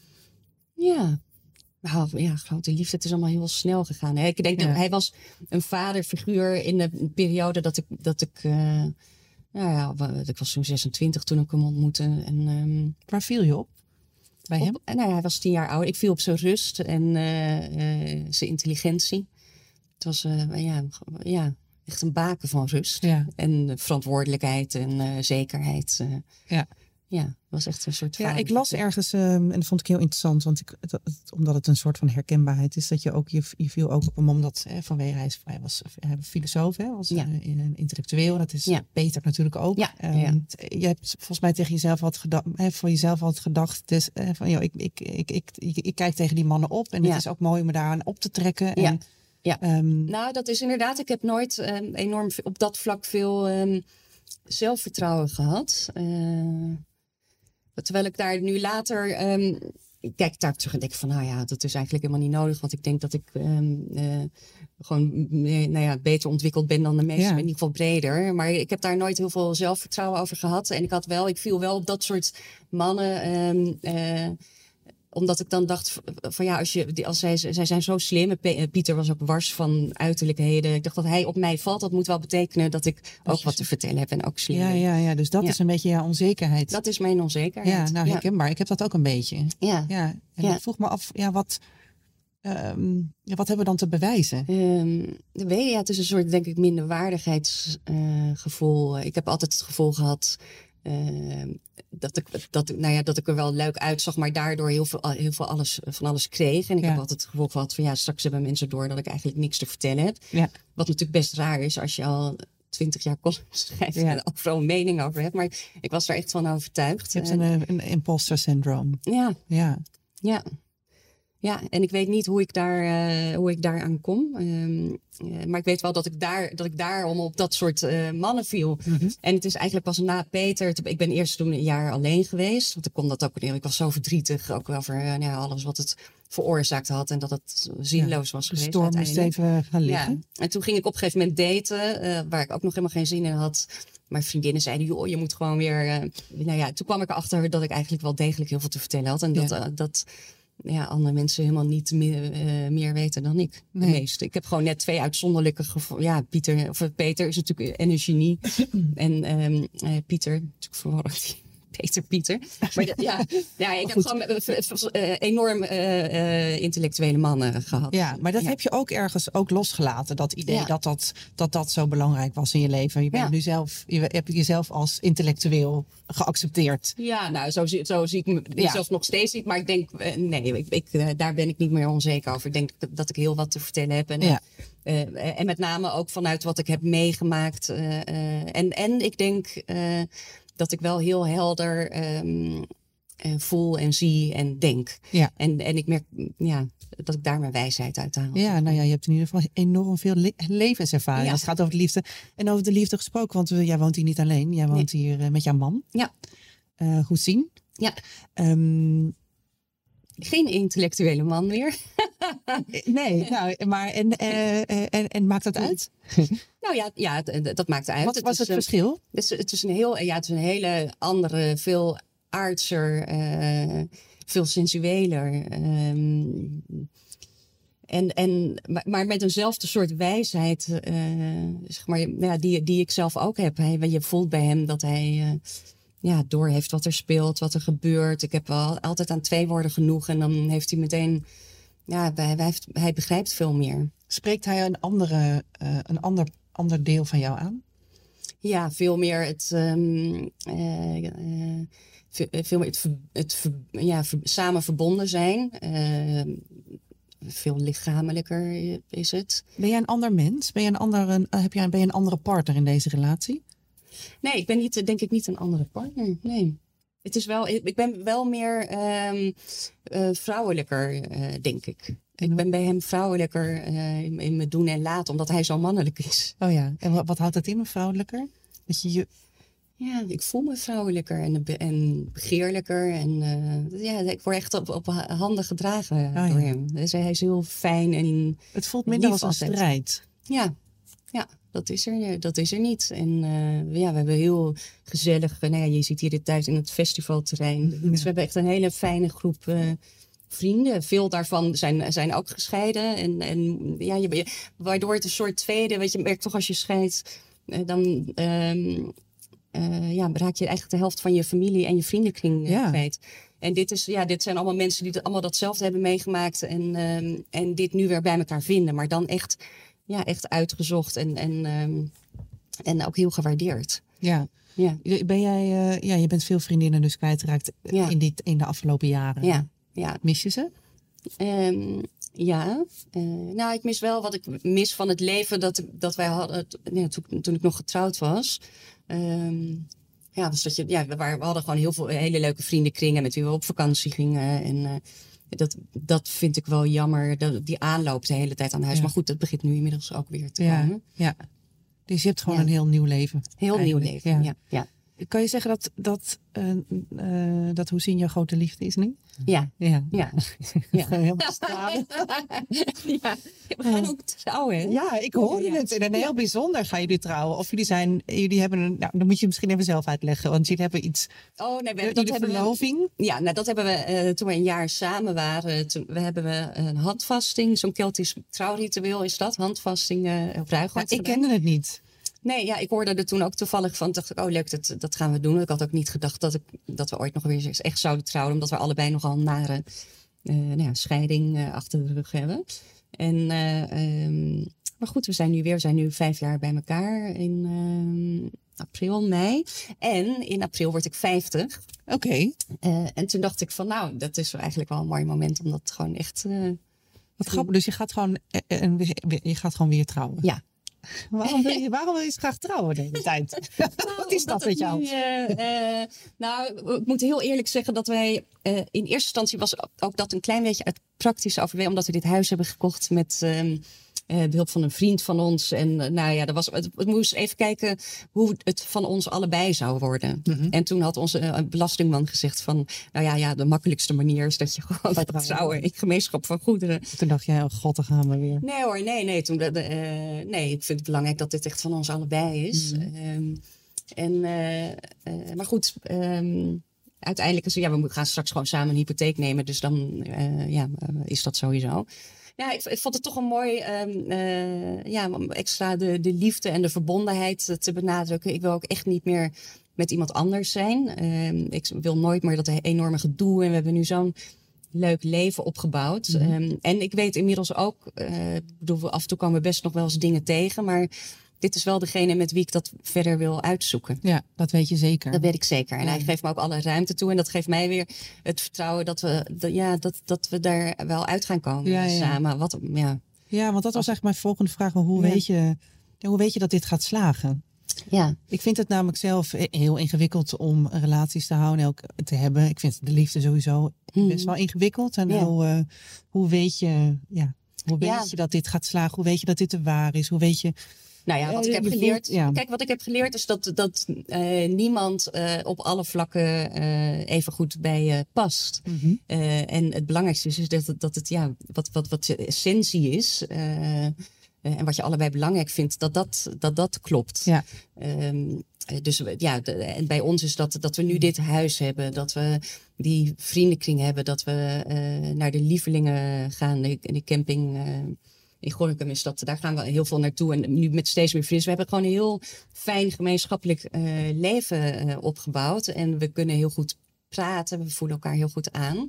Ja. Nou ja, grote liefde, het is allemaal heel snel gegaan. Hè? Ik denk ja. dat hij was een vaderfiguur in de periode dat ik, dat ik, uh, nou ja, ik was zo'n zesentwintig toen ik hem ontmoette. En, um, waar viel je op? Bij hem? Op, nou ja, hij was tien jaar ouder. Ik viel op zijn rust en uh, uh, zijn intelligentie. Het was uh, ja, ja, echt een baken van rust. Ja. En verantwoordelijkheid en uh, zekerheid. Uh, ja. ja, was echt een soort. Ja, ik las ergens, um, en dat vond ik heel interessant, want ik, dat, omdat het een soort van herkenbaarheid is, dat je ook, je, je viel ook op hem omdat, hè, vanwege hij, is, hij was hij was filosoof, hè, was ja. een, een intellectueel, dat is ja. Peter natuurlijk ook. Ja. Um, Ja. Je hebt volgens mij tegen jezelf had gedacht, hè, voor jezelf had gedacht, dus, uh, van, joh, ik, ik, ik, ik, ik, ik kijk tegen die mannen op en ja. het is ook mooi om me daaraan op te trekken. En, ja. Ja. Um, nou, dat is inderdaad, ik heb nooit um, enorm op dat vlak veel um, zelfvertrouwen gehad. Uh, terwijl ik daar nu later, um, kijk daar terug en denk van, nou ja, dat is eigenlijk helemaal niet nodig. Want ik denk dat ik um, uh, gewoon nou ja, beter ontwikkeld ben dan de meesten, ja. in ieder geval breder. Maar ik heb daar nooit heel veel zelfvertrouwen over gehad. En ik had wel, ik viel wel op dat soort mannen. Um, uh, Omdat ik dan dacht van ja, als je, als zij, zij zijn zo slim. Pieter was ook wars van uiterlijkheden. Ik dacht dat hij op mij valt. Dat moet wel betekenen dat ik ook wat te vertellen heb en ook slim ja, ben. Ja, ja, dus dat ja. is een beetje jouw onzekerheid. Dat is mijn onzekerheid. Ja, nou herkenbaar. Ja. Ik heb dat ook een beetje. Ja. ja. En ja. ik vroeg me af, ja, wat, um, ja, wat hebben we dan te bewijzen? Um, weet je, ja, het is een soort, denk ik, minderwaardigheidsgevoel. Uh, ik heb altijd het gevoel gehad. Uh, dat, ik, dat, nou ja, dat ik er wel leuk uitzag, maar daardoor heel veel, heel veel alles, van alles kreeg. En ik ja. heb altijd het gevoel gehad van ja, straks hebben mensen door dat ik eigenlijk niks te vertellen heb. Ja. Wat natuurlijk best raar is als je al twintig jaar columns schrijft ja. en overal een mening over hebt. Maar ik was er echt van overtuigd. Je hebt een, een imposter syndroom. Ja. Ja. Ja. Ja, en ik weet niet hoe ik daar, uh, hoe ik daar aan kom. Um, uh, maar ik weet wel dat ik daar, dat ik daarom op dat soort uh, mannen viel. Mm-hmm. En het is eigenlijk pas na Peter. Ik ben eerst toen een jaar alleen geweest. Want ik kon dat ook niet. Ik was zo verdrietig. Ook over uh, nou ja, alles wat het veroorzaakt had. En dat het zinloos was ja, geweest. De storm moest even gaan liggen. Ja. En toen ging ik op een gegeven moment daten. Uh, waar ik ook nog helemaal geen zin in had. Maar vriendinnen zeiden, joh, je moet gewoon weer. Uh, nou ja, toen kwam ik erachter dat ik eigenlijk wel degelijk heel veel te vertellen had. En dat. Ja. Uh, dat ja, andere mensen helemaal niet meer, uh, meer weten dan ik. Nee. De meeste. Ik heb gewoon net twee uitzonderlijke gevallen. Ja, Pieter, of Peter is natuurlijk een genie. en um, uh, Pieter, natuurlijk verwarrend. Peter, Pieter. Maar de, ja, ja, ik heb gewoon uh, enorm uh, uh, intellectuele mannen gehad. Ja, maar dat ja. heb je ook ergens ook losgelaten. Dat idee ja. dat, dat, dat dat zo belangrijk was in je leven. Je bent ja. nu zelf, je hebt jezelf als intellectueel geaccepteerd. Ja, nou, zo, zo zie ik mezelf ja. nog steeds niet. Maar ik denk, uh, nee, ik, ik, uh, daar ben ik niet meer onzeker over. Ik denk dat, dat ik heel wat te vertellen heb. En, ja. uh, en met name ook vanuit wat ik heb meegemaakt. Uh, uh, en, en ik denk... Uh, dat ik wel heel helder um, uh, voel en zie en denk. Ja. En, en ik merk ja, dat ik daar mijn wijsheid uit haal. Ja, nou ja, je hebt in ieder geval enorm veel le- levenservaring. Ja. Als het gaat over de liefde. En over de liefde gesproken, want uh, jij woont hier niet alleen. Jij woont nee. hier uh, met jouw man. Ja. Uh, goed zien. Ja. Um, Geen intellectuele man meer. Nee, nou, maar en, uh, en, en maakt dat uit? Nou ja, ja dat maakt uit. Wat was het, het is, verschil? Het is, het, is een heel, ja, het is een hele andere, veel aardser, uh, veel sensueler. Um, en, en, maar met eenzelfde soort wijsheid, uh, zeg maar, ja, die, die ik zelf ook heb. Hij, je voelt bij hem dat hij... Uh, ja, door heeft wat er speelt, wat er gebeurt. Ik heb wel altijd aan twee woorden genoeg. En dan heeft hij meteen... Ja, hij, hij, heeft, hij begrijpt veel meer. Spreekt hij een, andere, uh, een ander, ander deel van jou aan? Ja, veel meer het... Um, uh, uh, veel, veel meer het, ver, het ver, ja, ver, samen verbonden zijn. Uh, veel lichamelijker is het. Ben jij een ander mens? Ben je een, andere, heb jij, ben je een andere partner in deze relatie? Nee, ik ben niet, denk ik niet een andere partner. Nee. Het is wel, ik ben wel meer um, uh, vrouwelijker, uh, denk ik. Ik ben bij hem vrouwelijker uh, in, in mijn doen en laten, omdat hij zo mannelijk is. Oh ja, en wat, wat houdt het in, me vrouwelijker? Dat je je... Ja, ik voel me vrouwelijker en, en begeerlijker. En uh, ja, ik word echt op, op handen gedragen oh, door ja. hem. Dus hij is heel fijn en het voelt minder als een altijd. strijd. Ja, ja. Dat is er, dat is er niet. En uh, ja, we hebben heel gezellig... Nou ja, je ziet hier dit thuis in het festivalterrein. Ja. Dus we hebben echt een hele fijne groep uh, vrienden. Veel daarvan zijn, zijn ook gescheiden. En, en ja, je, waardoor het een soort tweede... Weet je, merkt toch als je scheidt... Uh, dan um, uh, ja, raak je eigenlijk de helft van je familie en je vriendenkring uh, ja. kwijt. En dit, is, ja, dit zijn allemaal mensen die allemaal datzelfde hebben meegemaakt. En, um, en dit nu weer bij elkaar vinden. Maar dan echt... Ja, echt uitgezocht en, en, um, en ook heel gewaardeerd. Ja, Ja. Ben jij, uh, ja, je bent veel vriendinnen dus kwijtgeraakt ja. in, dit, in de afgelopen jaren. Ja. Ja. Mis je ze? Um, ja. Uh, nou, ik mis wel wat ik mis van het leven dat, dat wij hadden ja, toen, toen ik nog getrouwd was. Um, ja, was dat je, ja we, waren, we hadden gewoon heel veel hele leuke vriendenkringen met wie we op vakantie gingen. En uh, dat, dat vind ik wel jammer. Dat, die aanloop de hele tijd aan huis. Ja. Maar goed, dat begint nu inmiddels ook weer te ja. komen. Ja. Dus je hebt gewoon ja. een heel nieuw leven. Heel eigenlijk. nieuw leven, ja. ja. ja. Kan je zeggen dat, dat, uh, uh, dat Hoezin jouw grote liefde is nu? Ja. Ja. ja. ja. Helemaal stralen. ja. We gaan ook trouwen, hè? Ja, ik hoorde ja. het. En heel ja. bijzonder gaan jullie trouwen. Of jullie zijn, jullie hebben een, nou, dan moet je misschien even zelf uitleggen. Want jullie hebben iets, oh, nee, we, uh, dat de hebben verloving. We, ja, nou dat hebben we uh, toen we een jaar samen waren. Toen we hebben we een handvasting, zo'n Keltisch trouwritueel is dat. Handvasting uh, op Ruigoord. Ja, ik kende het niet. Nee, ja, ik hoorde er toen ook toevallig van. Dacht ik, oh leuk, dat, dat gaan we doen. Ik had ook niet gedacht dat, ik, dat we ooit nog weer echt zouden trouwen. Omdat we allebei nogal een nare uh, nou ja, scheiding uh, achter de rug hebben. En, uh, um, maar goed, we zijn nu weer, we zijn nu vijf jaar bij elkaar in uh, april, mei. En in april word ik vijftig. Oké. Okay. Uh, en toen dacht ik van nou, dat is eigenlijk wel een mooi moment. Omdat gewoon echt... Uh, Wat grappig, dus je gaat gewoon, uh, je gaat gewoon weer trouwen? Ja. Waarom wil, je, waarom wil je graag trouwen de hele tijd? Nou, wat is dat met jou? Nu, uh, uh, nou, ik moet heel eerlijk zeggen dat wij... Uh, in eerste instantie was ook dat een klein beetje uit praktische overweging. Omdat we dit huis hebben gekocht met... Uh, Uh, behulp van een vriend van ons. En uh, nou ja, er was, het, het moest even kijken hoe het van ons allebei zou worden. Mm-hmm. En toen had onze uh, belastingman gezegd van... nou ja, ja, de makkelijkste manier is dat je gewoon gaat trouwen in gemeenschap van goederen. Toen dacht jij, oh god, daar gaan we weer. Nee hoor, nee, nee. Toen, uh, nee, ik vind het belangrijk dat dit echt van ons allebei is. Mm-hmm. Um, en, uh, uh, maar goed... Um, uiteindelijk is ja, we gaan straks gewoon samen een hypotheek nemen. Dus dan uh, ja, uh, is dat sowieso... Ja, ik, ik vond het toch een mooi um, uh, ja, om extra de, de liefde en de verbondenheid te benadrukken. Ik wil ook echt niet meer met iemand anders zijn. Um, ik wil nooit meer dat enorme gedoe. En we hebben nu zo'n leuk leven opgebouwd. Mm-hmm. Um, en ik weet inmiddels ook, uh, ik bedoel, af en toe komen we best nog wel eens dingen tegen. Maar dit is wel degene met wie ik dat verder wil uitzoeken. Ja, dat weet je zeker. Dat weet ik zeker. En ja. hij geeft me ook alle ruimte toe. En dat geeft mij weer het vertrouwen dat we, dat, ja, dat, dat we daar wel uit gaan komen ja, ja. samen. Wat, ja. ja, want dat was eigenlijk mijn volgende vraag. Hoe, ja. weet je, hoe weet je dat dit gaat slagen? Ja. Ik vind het namelijk zelf heel ingewikkeld om relaties te houden en ook te hebben. Ik vind de liefde sowieso hmm. best wel ingewikkeld. En ja. hoe, uh, hoe weet je, ja, hoe weet ja. je dat dit gaat slagen? Hoe weet je dat dit de waar is? Hoe weet je... Nou ja, wat ik heb geleerd. Ja. Kijk, wat ik heb geleerd is dat, dat uh, niemand uh, op alle vlakken uh, even goed bij je past. Mm-hmm. Uh, en het belangrijkste is, is dat, dat het, ja, wat, wat, wat de essentie is. Uh, uh, en wat je allebei belangrijk vindt, dat dat, dat, dat klopt. Ja. Um, dus ja, de, en bij ons is dat, dat we nu dit huis hebben, dat we die vriendenkring hebben, dat we uh, naar de lievelingen gaan, de, de camping. Uh, In Gorinchem is dat, daar gaan we heel veel naartoe. En nu met steeds meer vrienden. We hebben gewoon een heel fijn gemeenschappelijk uh, leven uh, opgebouwd. En we kunnen heel goed praten. We voelen elkaar heel goed aan.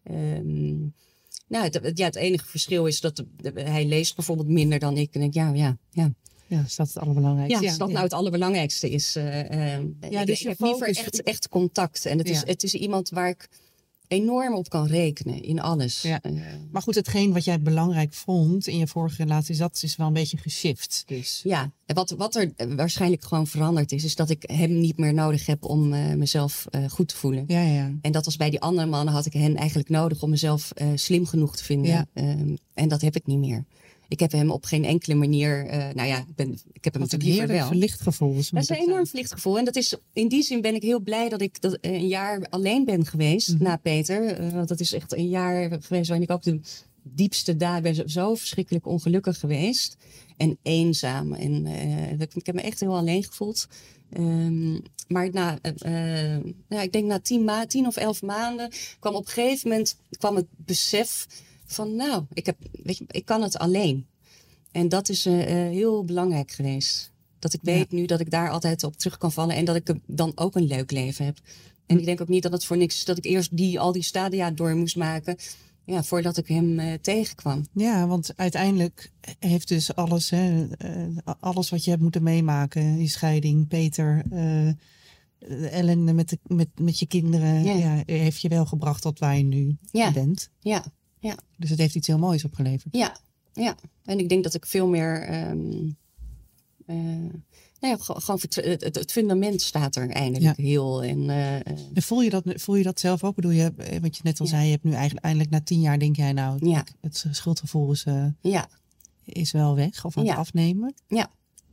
Um, nou, het, ja, het enige verschil is dat de, de, hij leest bijvoorbeeld minder dan ik. En ik, ja, ja, ja. Ja, is dat het allerbelangrijkste? Ja, als dat ja. nou het allerbelangrijkste is. Uh, uh, ja, dus ik, ik heb liever echt, echt contact. En het, ja. is, het is iemand waar ik enorm op kan rekenen in alles. Ja. Uh, maar goed, hetgeen wat jij belangrijk vond in je vorige relatie, dat is wel een beetje geshift. Dus. Ja, en wat, wat er waarschijnlijk gewoon veranderd is, is dat ik hem niet meer nodig heb om uh, mezelf uh, goed te voelen. Ja, ja. En dat was bij die andere mannen, had ik hen eigenlijk nodig om mezelf uh, slim genoeg te vinden. Ja. Um, en dat heb ik niet meer. Ik heb hem op geen enkele manier... Uh, nou ja, ik, ben, ik heb hem wat natuurlijk liever wel. Een verlicht gevoel. Dat is een enorm verlicht gevoel. En dat is, in die zin ben ik heel blij dat ik dat een jaar alleen ben geweest mm-hmm. na Peter. Uh, want dat is echt een jaar geweest waarin ik ook de diepste dagen ben. Zo verschrikkelijk ongelukkig geweest. En eenzaam. En uh, ik, ik heb me echt heel alleen gevoeld. Um, maar na, uh, uh, ja, ik denk na tien, ma- tien of elf maanden kwam op een gegeven moment kwam het besef van nou, ik, heb, weet je, ik kan het alleen. En dat is uh, uh, heel belangrijk geweest. Dat ik weet ja. nu dat ik daar altijd op terug kan vallen. En dat ik dan ook een leuk leven heb. En hm. ik denk ook niet dat het voor niks is dat ik eerst die, al die stadia door moest maken. Ja, voordat ik hem uh, tegenkwam. Ja, want uiteindelijk heeft dus alles, hè, uh, alles wat je hebt moeten meemaken. Je scheiding, Peter, uh, de ellende met, de, met, met je kinderen Ja. ja, heeft je wel gebracht tot waar je nu Ja. bent. Ja, ja, Dus het heeft iets heel moois opgeleverd. ja, ja. En ik denk dat ik veel meer... Um, uh, nou ja, gewoon het, het, het fundament staat er eindelijk Ja. heel. En, uh, En voel je dat, voel je dat zelf ook? Bedoel je, wat je net al Ja. zei, je hebt nu eigenlijk eindelijk na tien jaar denk jij nou, Ja. het schuldgevoel is, uh, ja, is wel weg of aan het Ja. afnemen. ja.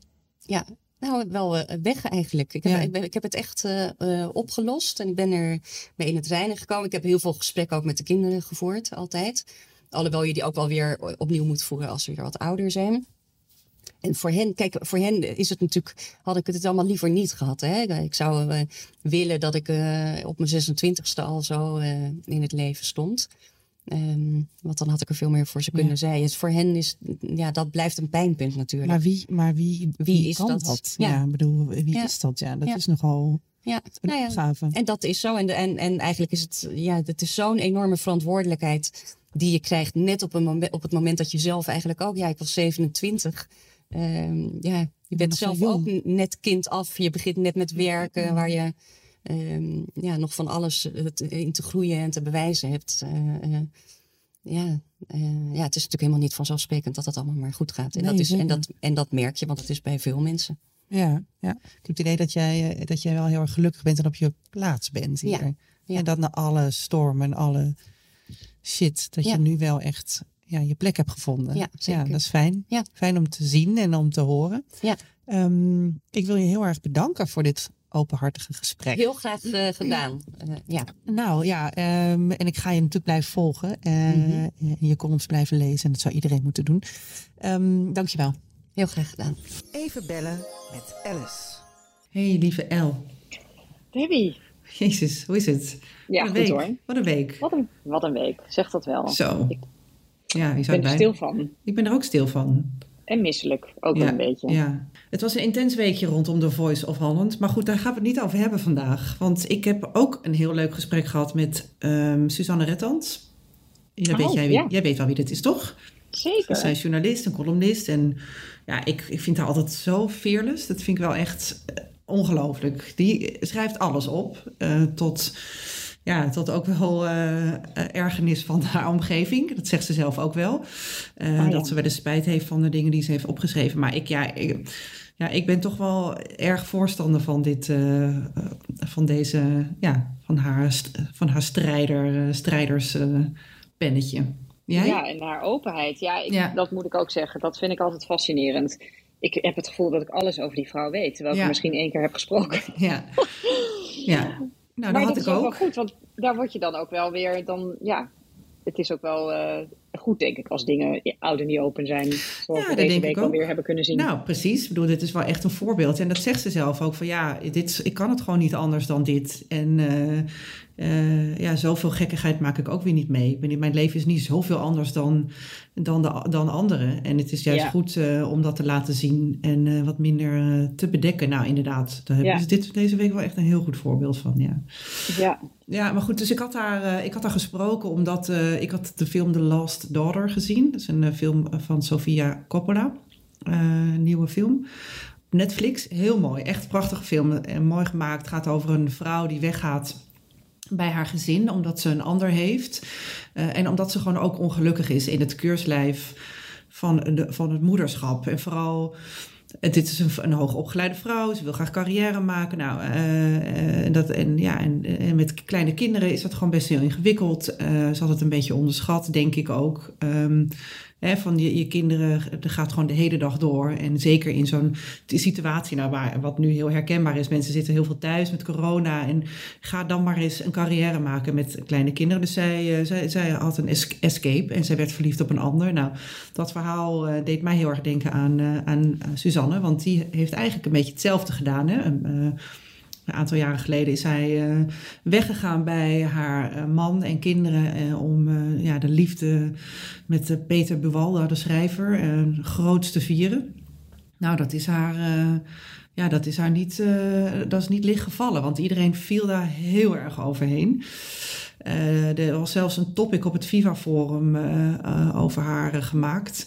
Nou, wel uh, weg eigenlijk. Ik heb, Ja. ik, ben, ik heb het echt uh, uh, opgelost en ik ben er mee in het reinen gekomen. Ik heb heel veel gesprekken ook met de kinderen gevoerd, altijd. Alhoewel je die ook wel weer opnieuw moet voeren als ze weer wat ouder zijn. En voor hen, kijk, voor hen is het natuurlijk, had ik het allemaal liever niet gehad. Hè? Ik zou uh, willen dat ik uh, op mijn zesentwintigste al zo uh, in het leven stond. Um, want dan had ik er veel meer voor ze kunnen Ja. zijn. Dus voor hen is, ja, dat blijft een pijnpunt natuurlijk. Maar wie, maar wie, Wie is kan dat? dat? Ja. Ja, ik bedoel, wie Ja. is dat? Ja, dat Ja. is nogal ja, een nou ja, opgave. en dat is zo. En, en, en eigenlijk is het, ja, het is zo'n enorme verantwoordelijkheid die je krijgt net op, een moment, op het moment dat je zelf eigenlijk ook, ja, ik was zevenentwintig. Um, ja, je bent nog zo zelf jong. ook net kind af. Je begint net met werken, waar je um, ja, nog van alles in te groeien en te bewijzen hebt. Uh, uh, ja, uh, ja, het is natuurlijk helemaal niet vanzelfsprekend dat het allemaal maar goed gaat. En, Nee, dat, is, en, zeker. dat, en dat merk je, want het is bij veel mensen. Ja, ja. Ik heb het idee dat jij, eh, dat jij wel heel erg gelukkig bent en op je plaats bent hier. Ja, ja. En dat na alle storm en alle shit, dat Ja. je nu wel echt ja, je plek hebt gevonden. Ja, zeker. dat is fijn. Ja. Fijn om te zien en om te horen. Ja. Um, ik wil je heel erg bedanken voor dit openhartige gesprek. Heel graag uh, gedaan. Uh, ja. Nou ja, um, en ik ga je natuurlijk blijven volgen. Uh, Mm-hmm. en je columns blijven lezen. En dat zou iedereen moeten doen. Um, dankjewel. Heel graag gedaan. Even bellen met Alice. Hey, lieve El. Debbie. Jezus, hoe is het? Ja, Wat een goed week. hoor. Wat een week. Wat een, wat een week, zeg dat wel. Zo. Ik ja, je zou ben er bij... stil van. Ik ben er ook stil van. En misselijk, ook wel Ja, een beetje. ja. Het was een intens weekje rondom The Voice of Holland. Maar goed, daar gaan we het niet over hebben vandaag. Want ik heb ook een heel leuk gesprek gehad met um, Suzanne Rettans. Ja, Oh, weet jij, wie, ja. jij weet wel wie dit is, toch? Zeker. Zij is journalist en columnist. En ja, ik, ik vind haar altijd zo fearless. Dat vind ik wel echt uh, ongelooflijk. Die schrijft alles op. Uh, tot, ja, tot ook wel uh, ergernis van haar omgeving. Dat zegt ze zelf ook wel. Uh, ah, ja. Dat ze wel eens spijt heeft van de dingen die ze heeft opgeschreven. Maar ik, ja... Ik, Ja, ik ben toch wel erg voorstander van dit, uh, van deze, ja, van haar, st- van haar strijder, uh, strijderspennetje. Uh, Jij? Ja, en haar openheid. Ja, ik, Ja. dat moet ik ook zeggen. Dat vind ik altijd fascinerend. Ik heb het gevoel dat ik alles over die vrouw weet. Terwijl ik Ja. er misschien één keer heb gesproken. Ja, ja. Nou, maar dat had dat is ik ook ook. wel goed. Want daar word je dan ook wel weer, dan, ja... Het is ook wel uh, goed, denk ik, als dingen oud en niet open zijn. Zoals Ja, we dat deze denk week ik ook. alweer hebben kunnen zien. Nou, precies. Ik bedoel, dit is wel echt een voorbeeld. En dat zegt ze zelf ook van ja, dit, ik kan het gewoon niet anders dan dit. En uh, uh, ja, zoveel gekkigheid maak ik ook weer niet mee. Ik ben, mijn leven is niet zoveel anders dan, dan, de, dan anderen. En het is juist Ja. goed uh, om dat te laten zien en uh, wat minder uh, te bedekken. Nou, inderdaad, daar hebben Ja. ze dit, deze week wel echt een heel goed voorbeeld van, ja. Ja. Ja, maar goed, dus ik had daar, uh, ik had daar gesproken omdat uh, ik had de film The Last Daughter gezien. Dat is een uh, film van Sofia Coppola, uh, een nieuwe film. Netflix, heel mooi, echt een prachtige film en mooi gemaakt. Het gaat over een vrouw die weggaat bij haar gezin omdat ze een ander heeft. Uh, en omdat ze gewoon ook ongelukkig is in het keurslijf van, de, van het moederschap. En vooral... Dit is een, een hoogopgeleide vrouw, ze wil graag carrière maken. Nou, uh, uh, dat, en, ja, en, en met kleine kinderen is dat gewoon best heel ingewikkeld. Uh, ze had het een beetje onderschat, denk ik ook. Um, hè, van je, je kinderen, er gaat gewoon de hele dag door. En zeker in zo'n situatie, nou, waar, wat nu heel herkenbaar is. Mensen zitten heel veel thuis met corona. En ga dan maar eens een carrière maken met kleine kinderen. Dus zij, uh, zij, zij had een es- escape en zij werd verliefd op een ander. Nou, dat verhaal uh, deed mij heel erg denken aan, uh, aan uh, Suzanne. Want die heeft eigenlijk een beetje hetzelfde gedaan. Hè? Een, uh, een aantal jaren geleden is zij uh, weggegaan bij haar uh, man en kinderen uh, om uh, ja, de liefde met uh, Peter Buwalda, de schrijver, uh, groots te vieren. Nou, dat is haar, uh, ja, dat is haar niet, uh, dat is niet licht gevallen, want iedereen viel daar heel erg overheen. Uh, er was zelfs een topic op het Viva Forum uh, uh, over haar uh, gemaakt.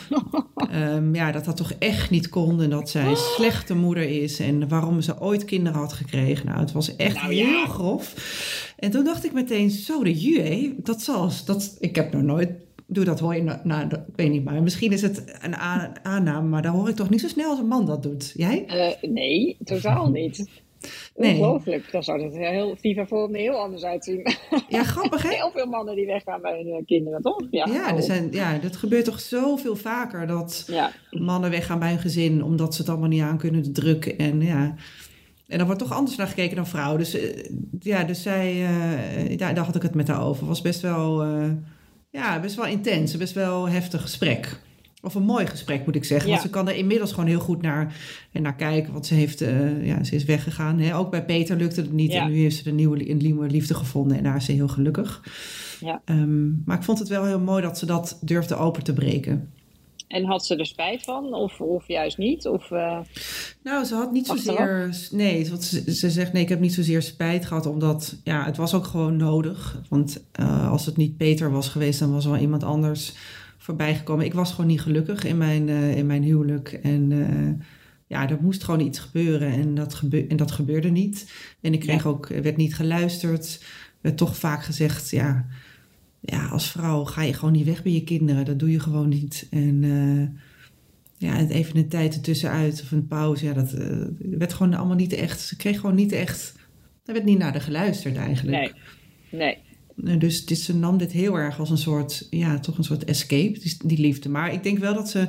um, ja, dat dat toch echt niet kon. En dat zij een slechte moeder is. En waarom ze ooit kinderen had gekregen. Nou, het was echt nou, heel ja. grof. En toen dacht ik meteen, zo de jue, dat zal... Dat, ik heb nog nooit... Doe dat hoor je, nou, nou, ik weet niet, maar misschien is het een a- aanname, maar dan hoor ik toch niet zo snel als een man dat doet. Jij? Uh, nee, totaal niet. Nee. Ongelooflijk. Dan zou het heel Viva Forum er heel anders uitzien. Ja, grappig hè? Heel veel mannen die weggaan bij hun kinderen, toch? Ja, ja, er zijn, ja, dat gebeurt toch zoveel vaker dat ja. mannen weggaan bij hun gezin omdat ze het allemaal niet aan kunnen drukken. En ja, en dan wordt toch anders naar gekeken dan vrouwen. Dus uh, ja, dus zij, uh, daar, daar had ik het met haar over. Was best wel, uh, ja, best wel intens, best wel heftig gesprek. Of een mooi gesprek, moet ik zeggen. Ja. Want ze kan er inmiddels gewoon heel goed naar, naar kijken. Want ze, heeft, uh, ja, ze is weggegaan. Hè? Ook bij Peter lukte het niet. Ja. En nu heeft ze een nieuwe, een nieuwe liefde gevonden. En daar is ze heel gelukkig. Ja. Um, maar ik vond het wel heel mooi dat ze dat durfde open te breken. En had ze er spijt van? Of, of juist niet? Of, uh, nou, ze had niet zozeer... Nee, want ze, ze zegt nee, ik heb niet zozeer spijt gehad. Omdat, ja, het was ook gewoon nodig. Want uh, als het niet Peter was geweest, dan was er wel iemand anders voorbij gekomen. Ik was gewoon niet gelukkig in mijn, uh, in mijn huwelijk. En uh, ja, er moest gewoon iets gebeuren. En dat, gebe- en dat gebeurde niet. En ik kreeg ja. ook, werd niet geluisterd. Er werd toch vaak gezegd, ja, ja, als vrouw ga je gewoon niet weg bij je kinderen. Dat doe je gewoon niet. En uh, ja, even een tijd ertussenuit of een pauze. Ja, dat uh, werd gewoon allemaal niet echt. Ze kreeg gewoon niet echt. Er werd niet naar de geluisterd eigenlijk. Nee, nee. Dus, dus ze nam dit heel erg als een soort, ja, toch een soort escape, die, die liefde. Maar ik denk wel dat ze,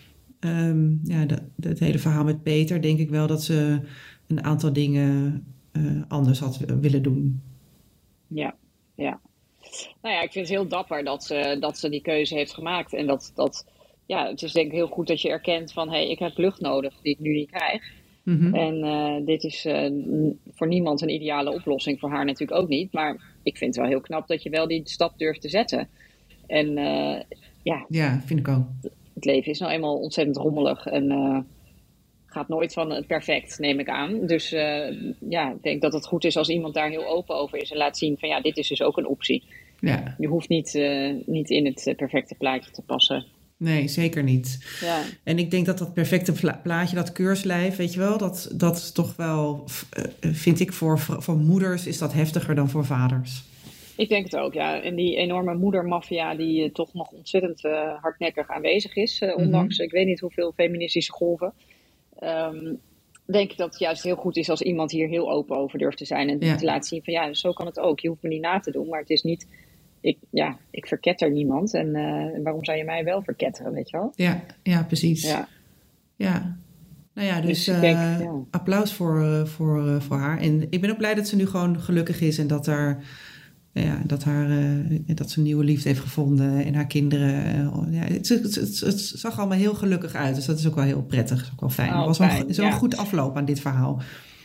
um, ja, de, de, het hele verhaal met Peter, denk ik wel dat ze een aantal dingen uh, anders had willen doen. Ja, ja. Nou ja, ik vind het heel dapper dat ze, dat ze die keuze heeft gemaakt. En dat, dat, ja, het is denk ik heel goed dat je erkent van, hé, hey, ik heb lucht nodig die ik nu niet krijg. Mm-hmm. En uh, dit is uh, voor niemand een ideale oplossing, voor haar natuurlijk ook niet. Maar ik vind het wel heel knap dat je wel die stap durft te zetten. En uh, ja, ja, vind ik ook. Het leven is nou eenmaal ontzettend rommelig en uh, gaat nooit van het perfect, neem ik aan. Dus uh, ja, ik denk dat het goed is als iemand daar heel open over is en laat zien van ja, dit is dus ook een optie. Ja. Je hoeft niet, uh, niet in het perfecte plaatje te passen. Nee, zeker niet. Ja. En ik denk dat dat perfecte pla- plaatje, dat keurslijf, weet je wel, dat, dat is toch wel, uh, vind ik voor, voor moeders is dat heftiger dan voor vaders. Ik denk het ook, ja. En die enorme moedermafia die uh, toch nog ontzettend uh, hardnekkig aanwezig is, uh, ondanks, mm-hmm. ik weet niet hoeveel feministische golven. Um, denk ik dat het juist heel goed is als iemand hier heel open over durft te zijn en ja. te laten zien van ja, zo kan het ook. Je hoeft me niet na te doen, maar het is niet... Ik, ja, ik verketter niemand. En uh, waarom zou je mij wel verketteren, weet je wel? Ja, ja precies. Ja. ja. Nou ja, dus, dus uh, denk, ja. applaus voor, uh, voor, uh, voor haar. En ik ben ook blij dat ze nu gewoon gelukkig is. En dat, haar, ja, dat, haar, uh, dat ze een nieuwe liefde heeft gevonden. En haar kinderen. Uh, ja, het, het, het, het zag allemaal heel gelukkig uit. Dus dat is ook wel heel prettig. Dat is ook wel fijn. Het oh, was wel zo'n ja. goed afloop aan dit verhaal.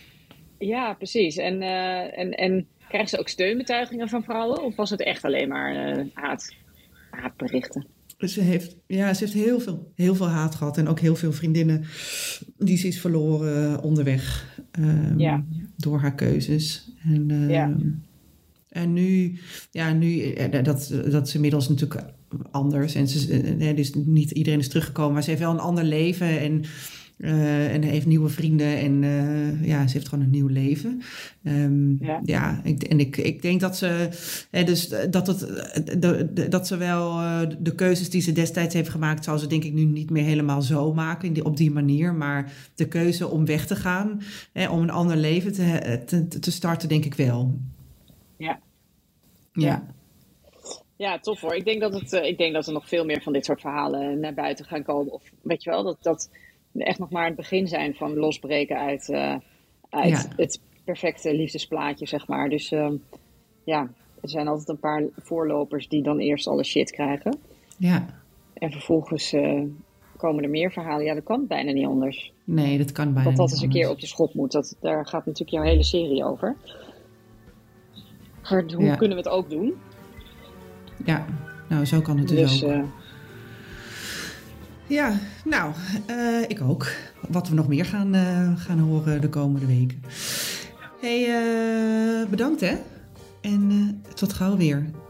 Ja, precies. En... Uh, en, en krijgen ze ook steunbetuigingen van vrouwen? Of was het echt alleen maar uh, haat, haatberichten? Ze heeft, ja, ze heeft heel veel, heel veel haat gehad. En ook heel veel vriendinnen die ze is verloren onderweg. Um, ja. Door haar keuzes. En, um, ja. en nu, ja, nu dat, dat is inmiddels natuurlijk anders. En ze, dus niet iedereen is teruggekomen. Maar ze heeft wel een ander leven. En... Uh, en heeft nieuwe vrienden en uh, ja, ze heeft gewoon een nieuw leven. Um, ja, ja ik, en ik, ik denk dat ze, hè, dus dat, het, de, de, dat ze wel uh, de keuzes die ze destijds heeft gemaakt, zou ze denk ik nu niet meer helemaal zo maken in die, op die manier. Maar de keuze om weg te gaan, hè, om een ander leven te, te, te starten, denk ik wel. Ja. Ja. ja. Ja, tof hoor. Ik denk dat het, uh, ik denk dat er nog veel meer van dit soort verhalen naar buiten gaan komen. Of weet je wel, dat dat echt nog maar het begin zijn van losbreken uit, uh, uit ja. het perfecte liefdesplaatje, zeg maar. Dus uh, ja, er zijn altijd een paar voorlopers die dan eerst alle shit krijgen. Ja. En vervolgens uh, komen er meer verhalen. Ja, dat kan bijna niet anders. Nee, dat kan bijna dat niet dat eens een anders. keer op de schop moet. Dat, daar gaat natuurlijk jouw hele serie over. Maar hoe ja. kunnen we het ook doen? Ja, nou zo kan het dus, dus ook. Uh, Ja, nou, uh, ik ook. Wat we nog meer gaan, uh, gaan horen de komende weken. Hey, uh, bedankt hè. En uh, Tot gauw weer.